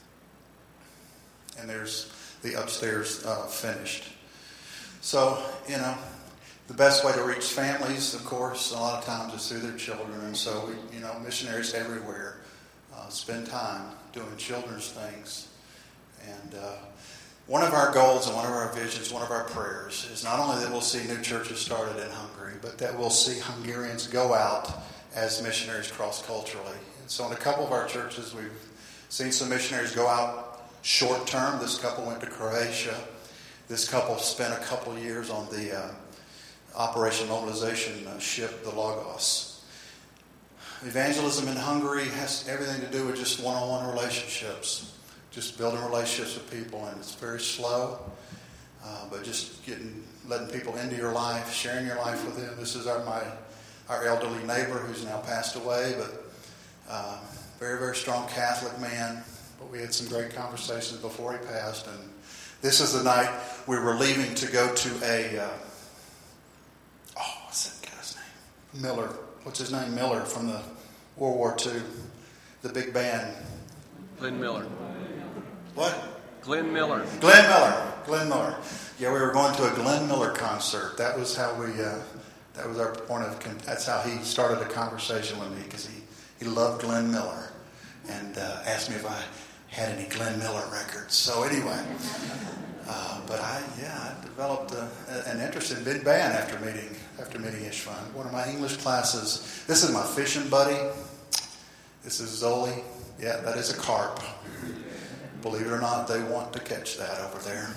And there's the upstairs uh, finished. So, you know, the best way to reach families, of course, a lot of times is through their children. And so, we, you know, missionaries everywhere uh, spend time doing children's things. And uh, one of our goals and one of our visions, one of our prayers is not only that we'll see new churches started in Hungary, but that we'll see Hungarians go out as missionaries cross-culturally. And so in a couple of our churches, we've seen some missionaries go out short term. This couple went to Croatia. This couple spent a couple of years on the uh, Operation Mobilization uh, ship, the Logos. Evangelism in Hungary has everything to do with just one-on-one relationships, just building relationships with people, and it's very slow, uh, but just getting, letting people into your life, sharing your life with them. This is our my our elderly neighbor who's now passed away, but uh, very, very strong Catholic man. But we had some great conversations before he passed, and this is the night we were leaving to go to a, uh, oh, what's that guy's name? Miller. What's his name? Miller from the World War Two, the big band. Glenn Miller. What? Glenn Miller. Glenn Miller. Glenn Miller. Yeah, we were going to a Glenn Miller concert. That was how we, uh, that was our point of, con- that's how he started a conversation with me, because he, he loved Glenn Miller and uh, asked me if I had any Glenn Miller records. So anyway, uh, but I, yeah, I developed a, an interest in big band after meeting, after meeting Ishvan. One of my English classes, this is my fishing buddy. This is Zoli. Yeah, that is a carp. Believe it or not, they want to catch that over there.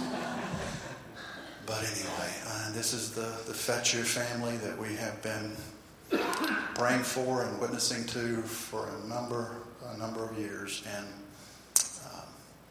But anyway, uh, this is the, the Fetcher family that we have been praying for and witnessing to for a number, a number of years. And um,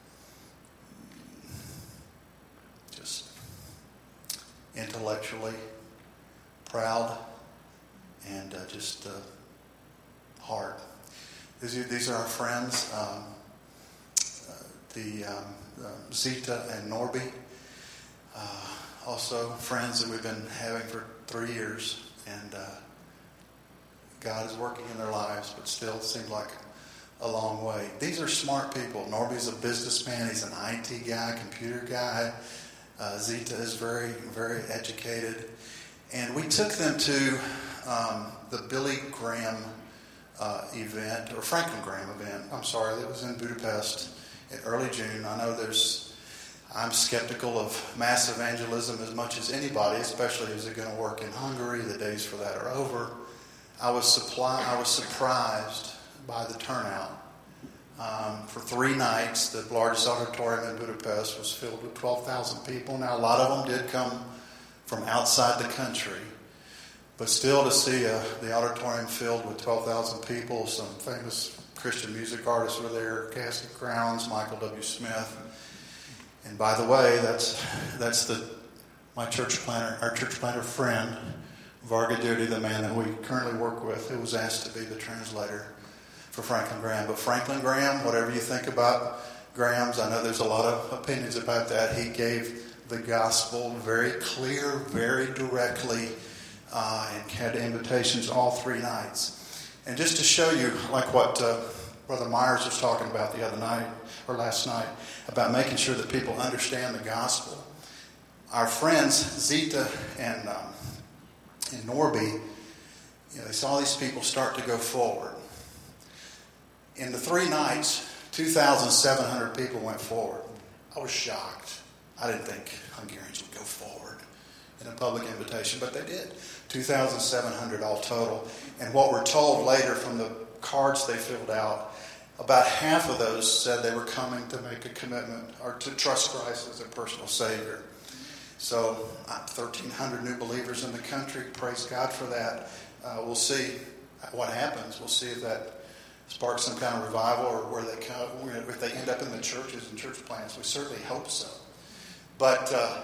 just intellectually proud and uh, just uh, hard. These are, these are our friends. Um, the um, uh, Zita and Norby, uh, also friends that we've been having for three years, and uh, God is working in their lives, but still it seems like a long way. These are smart people. Norby's a businessman. He's an I T guy, computer guy. Uh, Zita is very, very educated. And we took them to um, the Billy Graham uh, event, or Franklin Graham event, I'm sorry, that was in Budapest in early June. I know there's, I'm skeptical of mass evangelism as much as anybody, especially is it going to work in Hungary? The days for that are over. I was supply, I was surprised by the turnout. Um, for three nights, the largest auditorium in Budapest was filled with twelve thousand people. Now, a lot of them did come from outside the country, but still to see uh, the auditorium filled with twelve thousand people, some famous Christian music artists were there, Casket Crowns, Michael W. Smith. And by the way, that's that's the my church planter, our church planter friend, Varga Duty, the man that we currently work with, who was asked to be the translator for Franklin Graham. But Franklin Graham, whatever you think about Graham's, I know there's a lot of opinions about that. He gave the gospel very clear, very directly, uh, and had invitations all three nights. And just to show you, like what uh, Brother Myers was talking about the other night, or last night, about making sure that people understand the gospel. our friends Zita and, um, and Norby, you know, they saw these people start to go forward. In the three nights, two thousand seven hundred people went forward. I was shocked. I didn't think Hungarians would go forward in a public invitation, but they did. two thousand seven hundred all total. And what we're told later from the cards they filled out, about half of those said they were coming to make a commitment or to trust Christ as their personal Savior. So uh, thirteen hundred new believers in the country. Praise God for that. Uh, we'll see what happens. We'll see if that sparks some kind of revival, or where they come, if they end up in the churches and church plants. We certainly hope so. But uh,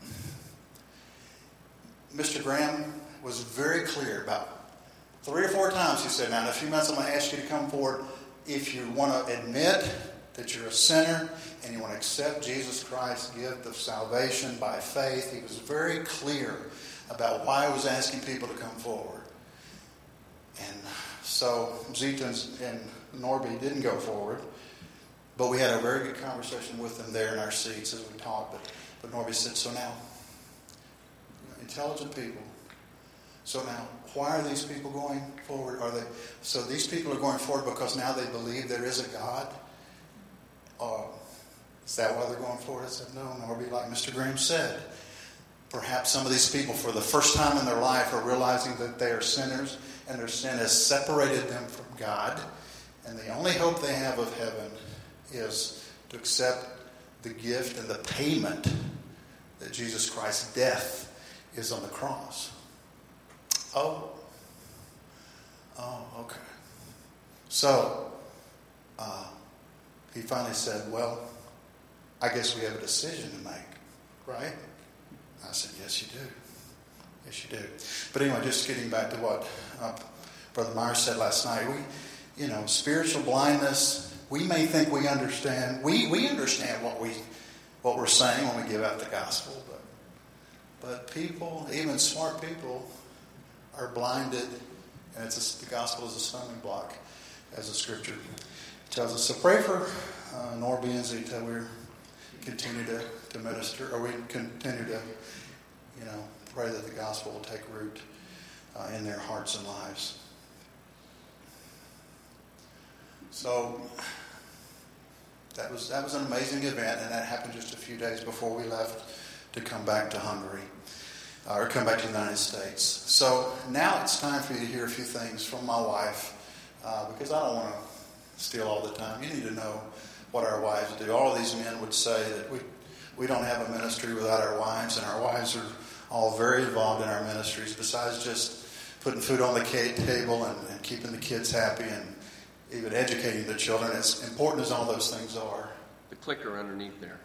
Mister Graham was very clear about three or four times. He said, now in a few months I'm going to ask you to come forward if you want to admit that you're a sinner and you want to accept Jesus Christ's gift of salvation by faith. He was very clear about why he was asking people to come forward. And so Zita and Norby didn't go forward, but we had a very good conversation with them there in our seats as we talked. But, but Norby said, so now, intelligent people, so now, why are these people going forward? Are they so these people are going forward because now they believe there is a God? Uh, is that why they're going forward? I said, no, Norby, like Mister Graham said, perhaps some of these people for the first time in their life are realizing that they are sinners and their sin has separated them from God. And the only hope they have of heaven is to accept the gift and the payment that Jesus Christ's death is on the cross. Oh. Oh, okay. So, uh, he finally said, well, I guess we have a decision to make, right? I said, yes, you do. Yes, you do. But anyway, just getting back to what uh, Brother Myers said last night, we, you know, spiritual blindness, we may think we understand. We, we understand what, we, what we're saying when we give out the gospel, but, but people, even smart people, are blinded, and it's a, the gospel is a stumbling block, as the scripture tells us. So pray for uh, Norby and Zita. We continue to, to minister, or we continue to, you know, pray that the gospel will take root uh, in their hearts and lives. So that was that was an amazing event, and that happened just a few days before we left to come back to Hungary. Uh, or come back to the United States. So now it's time for you to hear a few things from my wife, uh, because I don't want to steal all the time. You need to know what our wives do. All of these men would say that we we don't have a ministry without our wives, and our wives are all very involved in our ministries, besides just putting food on the table and, and keeping the kids happy and even educating the children. As important as all those things are. The clicker underneath there.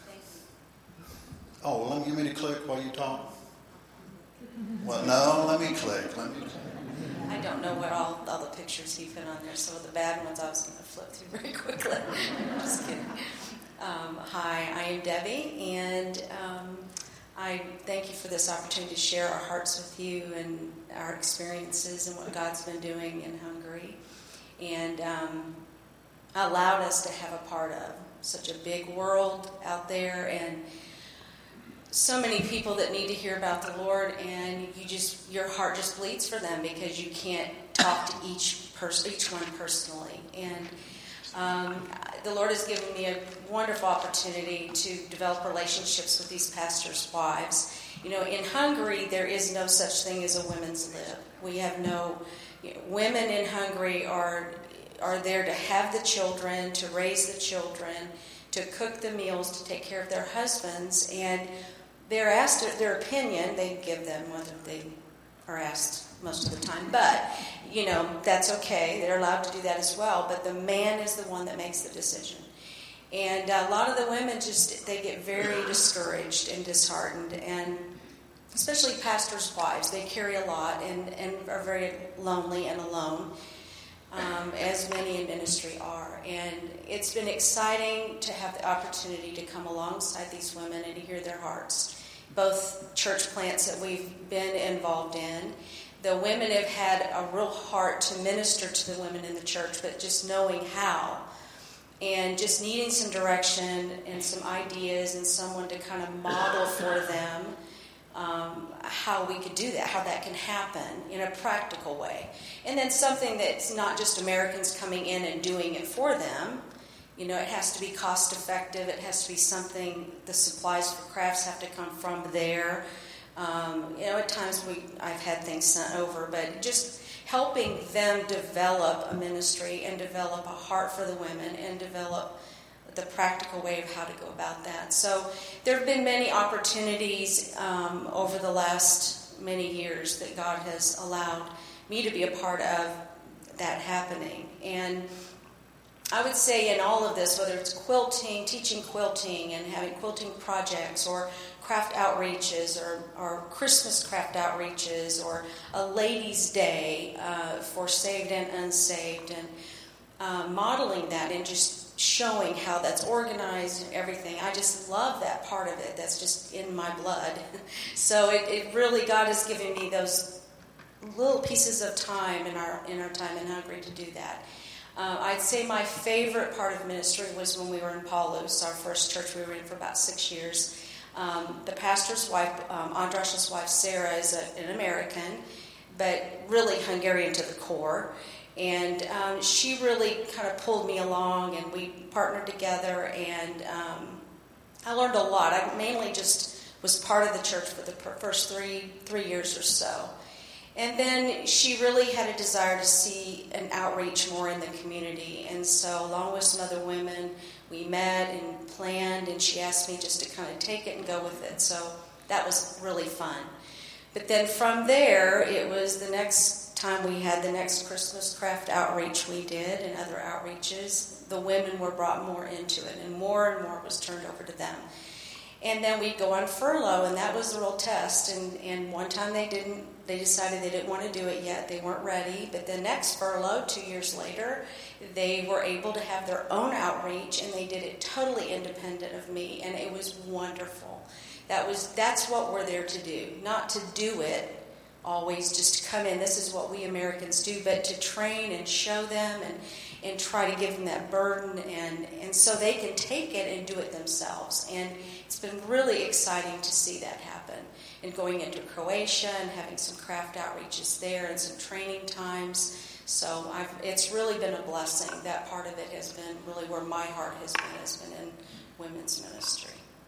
Oh, well, let me, you mean to click while you talk? Well, no, let me click. Let me click. I don't know what all, all the pictures he put on there, so the bad ones I was going to flip through very quickly. Just kidding. Um, hi, I am Debbie, and um, I thank you for this opportunity to share our hearts with you and our experiences and what God's been doing in Hungary, and um, allowed us to have a part of such a big world out there, and so many people that need to hear about the Lord, and you just your heart just bleeds for them because you can't talk to each person, each one personally. And um, the Lord has given me a wonderful opportunity to develop relationships with these pastors' wives. You know, in Hungary, there is no such thing as a women's lib. We have no you know, women in Hungary are are there to have the children, to raise the children, to cook the meals, to take care of their husbands, and they're asked their opinion. They give them whether they are asked most of the time. But, you know, that's okay. They're allowed to do that as well. But the man is the one that makes the decision. And a lot of the women just, they get very discouraged and disheartened. And especially pastors' wives, they carry a lot and, and are very lonely and alone, um, as many in ministry are. And it's been exciting to have the opportunity to come alongside these women and to hear their hearts. Both church plants that we've been involved in, the women have had a real heart to minister to the women in the church, but just knowing how and just needing some direction and some ideas and someone to kind of model for them um, how we could do that, how that can happen in a practical way. And then something that's not just Americans coming in and doing it for them. You know, it has to be cost effective. It has to be something, the supplies for crafts have to come from there. Um, you know, at times we I've had things sent over, but just helping them develop a ministry and develop a heart for the women and develop the practical way of how to go about that. So there have been many opportunities um, over the last many years that God has allowed me to be a part of that happening. And I would say in all of this, whether it's quilting, teaching quilting and having quilting projects or craft outreaches or, or Christmas craft outreaches or a ladies' day uh, for saved and unsaved, and uh, modeling that and just showing how that's organized and everything. I just love that part of it. That's just in my blood. So it, it really, God has given me those little pieces of time in our in our time in Hungary to do that. Uh, I'd say my favorite part of ministry was when we were in Paulus, our first church we were in for about six years. Um, the pastor's wife, um, András's wife, Sarah, is a, an American, but really Hungarian to the core. And um, she really kind of pulled me along, and we partnered together, and um, I learned a lot. I mainly just was part of the church for the first three three years or so. And then she really had a desire to see an outreach more in the community. And so along with some other women, we met and planned, and she asked me just to kind of take it and go with it. So that was really fun. But then from there, it was the next time we had the next Christmas craft outreach we did and other outreaches. The women were brought more into it, and more and more was turned over to them. And then we'd go on furlough, and that was a real test. And, and one time they didn't, they decided they didn't want to do it yet. They weren't ready. But the next furlough, two years later, they were able to have their own outreach, and they did it totally independent of me, and it was wonderful. That was that's what we're there to do, not to do it always just to come in. This is what we Americans do, but to train and show them and, and try to give them that burden, and, and so they can take it and do it themselves. And it's been really exciting to see that happen. And going into Croatia and having some craft outreaches there and some training times. So I've, it's really been a blessing. That part of it has been really where my heart has been, has been in women's ministry.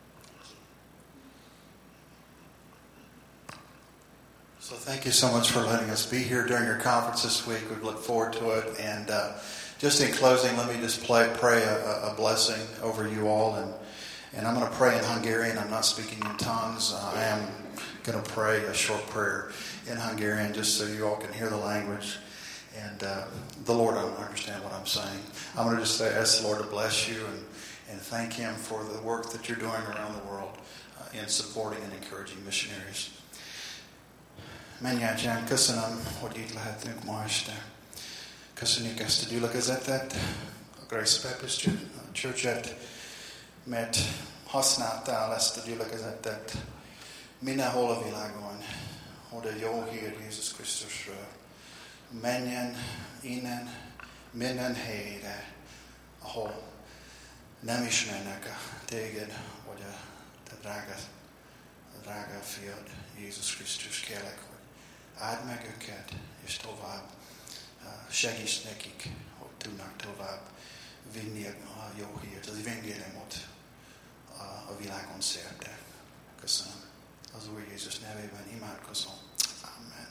So thank you so much for letting us be here during your conference this week. We look forward to it. And uh, just in closing, let me just play, pray a, a blessing over you all. And, and I'm going to pray in Hungarian. I'm not speaking in tongues. Uh, I am going to pray a short prayer in Hungarian just so you all can hear the language. And uh, the Lord will understand what I'm saying. I'm going to just say, ask the Lord to bless you and, and thank Him for the work that you're doing around the world uh, in supporting and encouraging missionaries. Menj Atyám, köszönöm, hogy itt lehetünk ma este. Köszönjük ezt a gyülekezetet, a Grace Baptist Church-et, mert használtál ezt a gyülekezetet mindenhol a világon, hogy a jó hír Jézus Krisztusról menjen innen minden helyre, ahol nem ismernek a téged, vagy a te drága, a drága fiad, Jézus Krisztus, kérlek, hogy áld meg őket, és tovább segíts nekik, hogy tudnak tovább vinni a jó hírt, az evangéliumot a világon szerte. Köszönöm. Az Úr Jézus nevében imádkozom. Amen.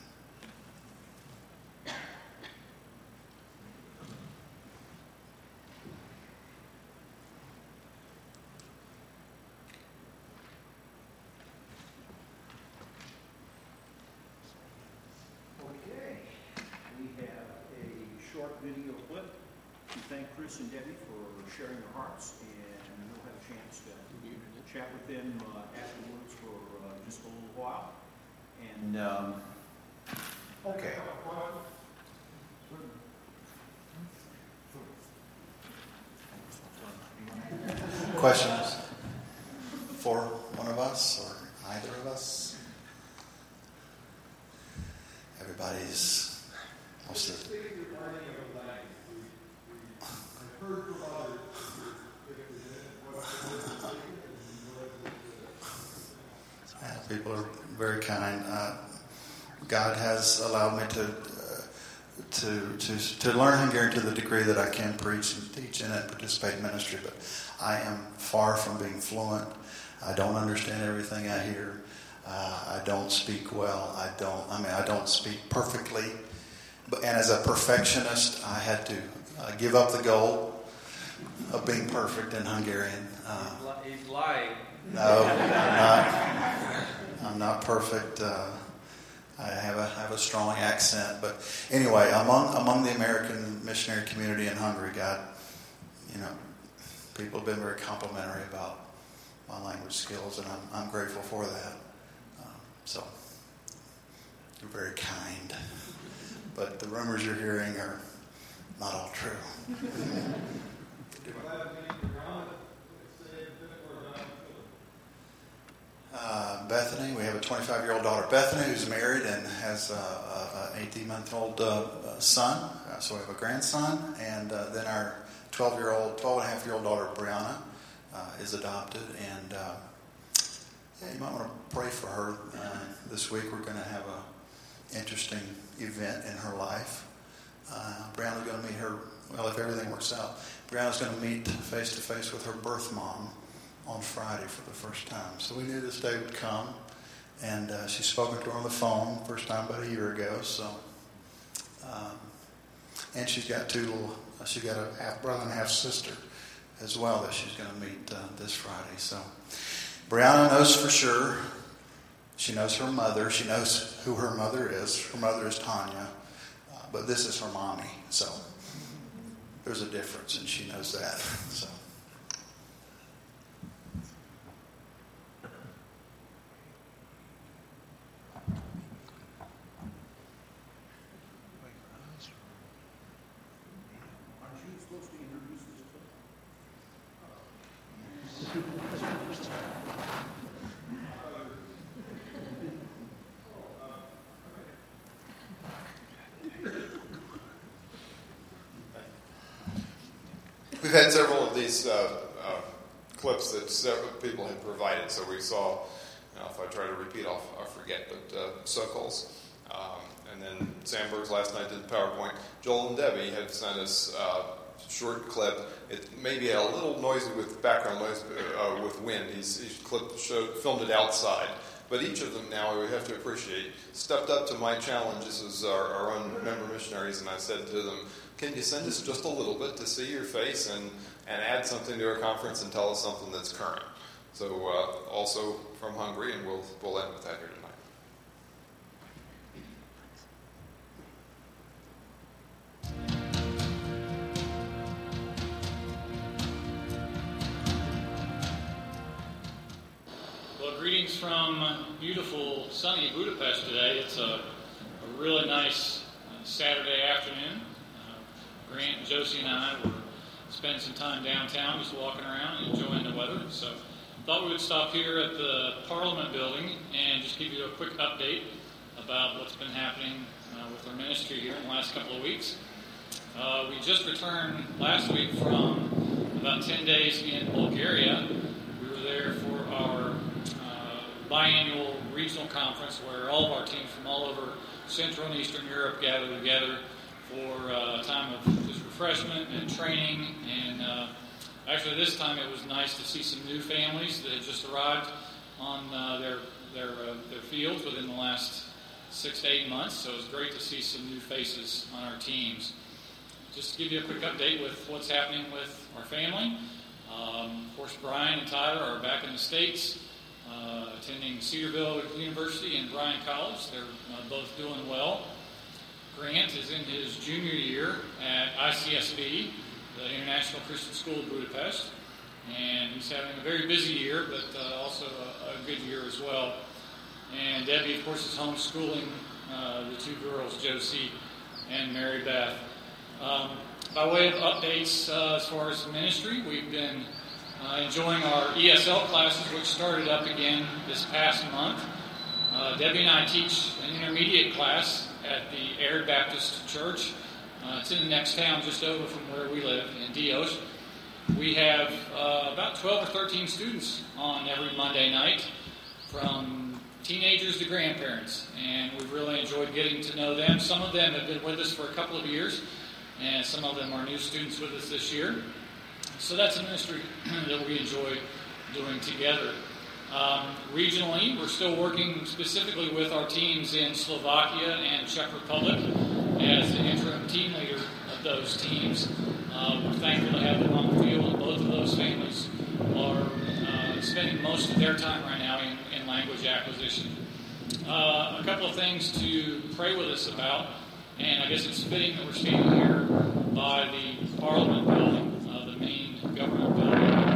Video clip to thank Chris and Debbie for sharing their hearts, and we'll have a chance to chat with them uh, afterwards for uh, just a little while. And um, okay. Questions for one of us or either of us? Everybody's most of People are very kind. Uh, God has allowed me to, uh, to to to learn Hungarian to the degree that I can preach and teach in it, participate in ministry. But I am far from being fluent. I don't understand everything I hear. Uh, I don't speak well. I don't. I mean, I don't speak perfectly. But and as a perfectionist, I had to uh, give up the goal of being perfect in Hungarian. Uh, He's lying. no, I'm not. I'm not perfect. Uh, I have a have a strong accent, but anyway, among among the American missionary community in Hungary, God, you know, people have been very complimentary about my language skills, and I'm I'm grateful for that. Um, so you're very kind, but the rumors you're hearing are not all true. Uh, Bethany, we have a twenty-five-year-old daughter, Bethany, who's married and has an eighteen-month-old uh, son. Uh, so we have a grandson. And uh, then our twelve-year-old, twelve-and-a-half-year-old daughter, Brianna, uh, is adopted. And uh, yeah, you might want to pray for her. Uh, this week we're going to have an interesting event in her life. Uh, Brianna's going to meet her, well, if everything works out, Brianna's going to meet face-to-face with her birth mom on Friday for the first time. So we knew this day would come, and uh, she's spoken to her on the phone, first time about a year ago. So, um, and she's got two little, she's got a half brother and a half sister as well that she's going to meet uh, this Friday. So, Brianna knows for sure. She knows her mother. She knows who her mother is. Her mother is Tanya, uh, but this is her mommy. So there's a difference, and she knows that. So. We've had several of these uh, uh, clips that several people have provided. So we saw, you know, if I try to repeat, I'll, I'll forget, but uh, Sokols. Um, and then Sandberg's last night did the PowerPoint. Joel and Debbie have sent us uh, a short clip. It may be a little noisy with background noise, uh, with wind. He's, he's clipped, showed, filmed it outside. But each of them now, we have to appreciate, stepped up to my challenge. This is our, our own member missionaries, and I said to them, can you send us just a little bit to see your face and, and add something to our conference and tell us something that's current? So uh, also from Hungary, and we'll, we'll end with that here tonight. Greetings from beautiful, sunny Budapest today. It's a, a really nice uh, Saturday afternoon. Uh, Grant, Josie, and I were spending some time downtown, just walking around and enjoying the weather. So thought we would stop here at the Parliament Building and just give you a quick update about what's been happening uh, with our ministry here in the last couple of weeks. Uh, we just returned last week from about ten days in Bulgaria. We were there for our biannual regional conference where all of our teams from all over Central and Eastern Europe gather together for uh, a time of just refreshment and training. And uh, actually this time it was nice to see some new families that had just arrived on uh, their their uh, their fields within the last six to eight months. So it was great to see some new faces on our teams. Just to give you a quick update with what's happening with our family. Um, of course, Brian and Tyler are back in the States. Uh, attending Cedarville University and Bryan College. They're uh, both doing well. Grant is in his junior year at I C S B, the International Christian School of Budapest, and he's having a very busy year, but uh, also a, a good year as well. And Debbie, of course, is homeschooling uh, the two girls, Josie and Mary Beth. Um, by way of updates uh, as far as ministry, we've been Uh, enjoying our E S L classes, which started up again this past month. Uh, Debbie and I teach an intermediate class at the Aird Baptist Church. Uh, it's in the next town just over from where we live, in Dios. We have uh, about twelve or thirteen students on every Monday night from teenagers to grandparents, and we've really enjoyed getting to know them. Some of them have been with us for a couple of years, and some of them are new students with us this year. So that's a ministry that we enjoy doing together. Um, regionally, we're still working specifically with our teams in Slovakia and Czech Republic as the interim team leader of those teams. Uh, we're thankful to have them on the field. Both of those families are uh, spending most of their time right now in, in language acquisition. Uh, a couple of things to pray with us about, and I guess it's fitting that we're standing here by the Parliament building, uh, the main government building.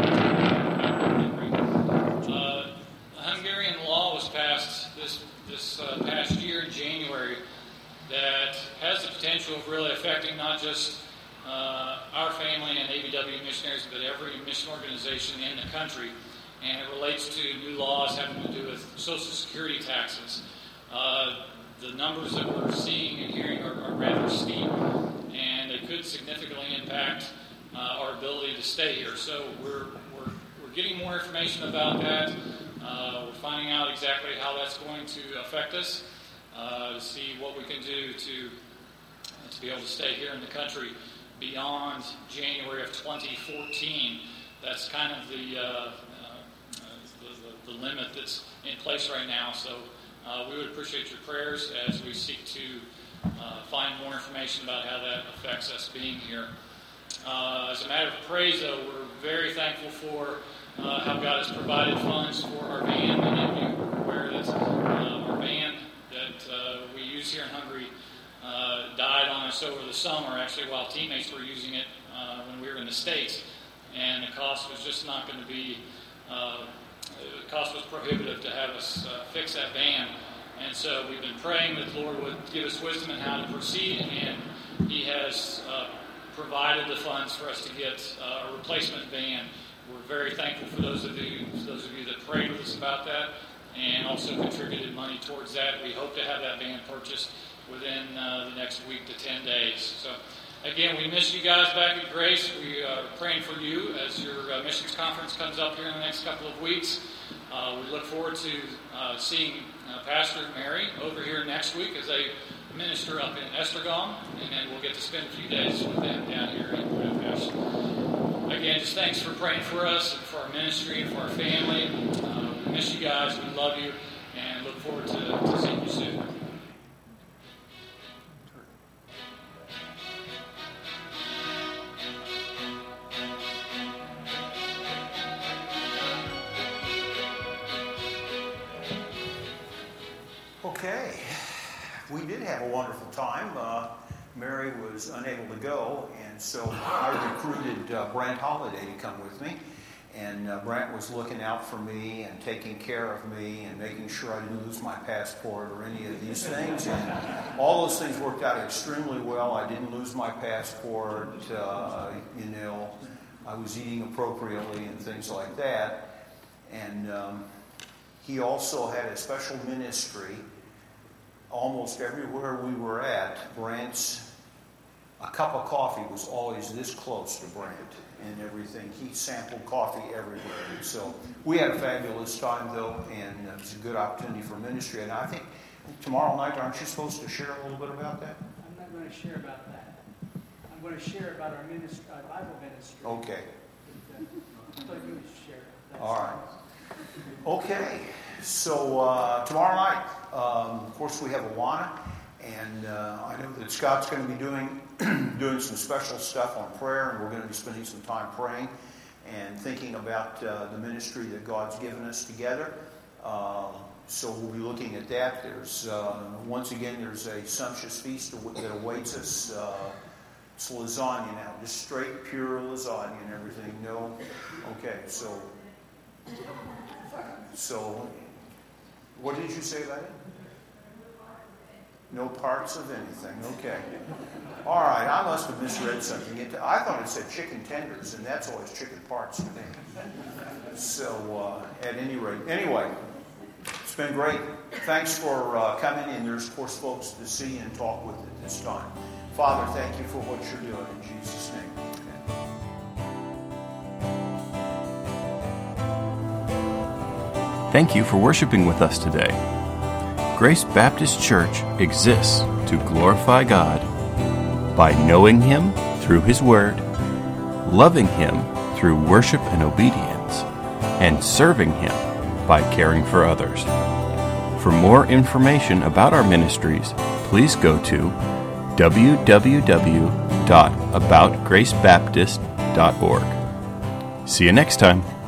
Uh, a Hungarian law was passed this, this uh, past year in January that has the potential of really affecting not just uh, our family and A B W missionaries, but every mission organization in the country. And it relates to new laws having to do with Social Security taxes. Uh, the numbers that we're seeing and hearing are, are rather steep, and they could significantly impact uh, our ability to stay here. So we're, we're, we're getting more information about that. Uh, we're finding out exactly how that's going to affect us, uh, to see what we can do to, to be able to stay here in the country beyond January of twenty fourteen. That's kind of the, uh, uh, the, the, the limit that's in place right now. So uh, we would appreciate your prayers as we seek to uh, find more information about how that affects us being here. Uh, as a matter of praise, though, we're very thankful for uh, how God has provided funds for our van. Many of you are aware that uh, our van that uh, we use here in Hungary uh, died on us over the summer, actually, while teammates were using it uh, when we were in the States. And the cost was just not going to be, uh, the cost was prohibitive to have us uh, fix that van. And so we've been praying that the Lord would give us wisdom in how to proceed, and He has uh, provided the funds for us to get uh, a replacement van. We're very thankful for those of you, those of you that prayed with us about that, and also contributed money towards that. We hope to have that van purchased within uh, the next week to ten days. So. Again, we miss you guys back at Grace. We are praying for you as your uh, missions conference comes up here in the next couple of weeks. Uh, we look forward to uh, seeing uh, Pastor Mary over here next week as they minister up in Esztergom, and then we'll get to spend a few days with them down here in Budapest. Again, just thanks for praying for us and for our ministry and for our family. Uh, we miss you guys. We love you, and look forward to, to seeing you soon. Okay, we did have a wonderful time. Uh, Mary was unable to go, and so I recruited uh, Brent Holiday to come with me. And uh, Brent was looking out for me and taking care of me and making sure I didn't lose my passport or any of these things. And all those things worked out extremely well. I didn't lose my passport. Uh, you know, I was eating appropriately and things like that. And um, he also had a special ministry. Almost everywhere we were at, Brent's, a cup of coffee was always this close to Brent and everything. He sampled coffee everywhere. And so we had a fabulous time, though, and it was a good opportunity for ministry. And I think tomorrow night, aren't you supposed to share a little bit about that? I'm not going to share about that. I'm going to share about our ministry, our Bible ministry. Okay. But, uh, you share. That's All right. Okay. So uh, tomorrow night, um, of course, we have Awana, and uh, I know that Scott's going to be doing doing some special stuff on prayer, and we're going to be spending some time praying and thinking about uh, the ministry that God's given us together. Uh, so we'll be looking at that. There's uh, once again, there's a sumptuous feast that awaits us. Uh, it's lasagna now, just straight, pure lasagna and everything. No, okay, so so. What did you say about it? No parts of anything. Okay. All right. I must have misread something. It, I thought it said chicken tenders, and that's always chicken parts to me. So, uh, at any rate, anyway, it's been great. Thanks for uh, coming, and there's, of course, folks to see and talk with at this time. Father, thank you for what you're doing in Jesus' name. Thank you for worshiping with us today. Grace Baptist Church exists to glorify God by knowing Him through His Word, loving Him through worship and obedience, and serving Him by caring for others. For more information about our ministries, please go to w w w dot about grace baptist dot org. See you next time.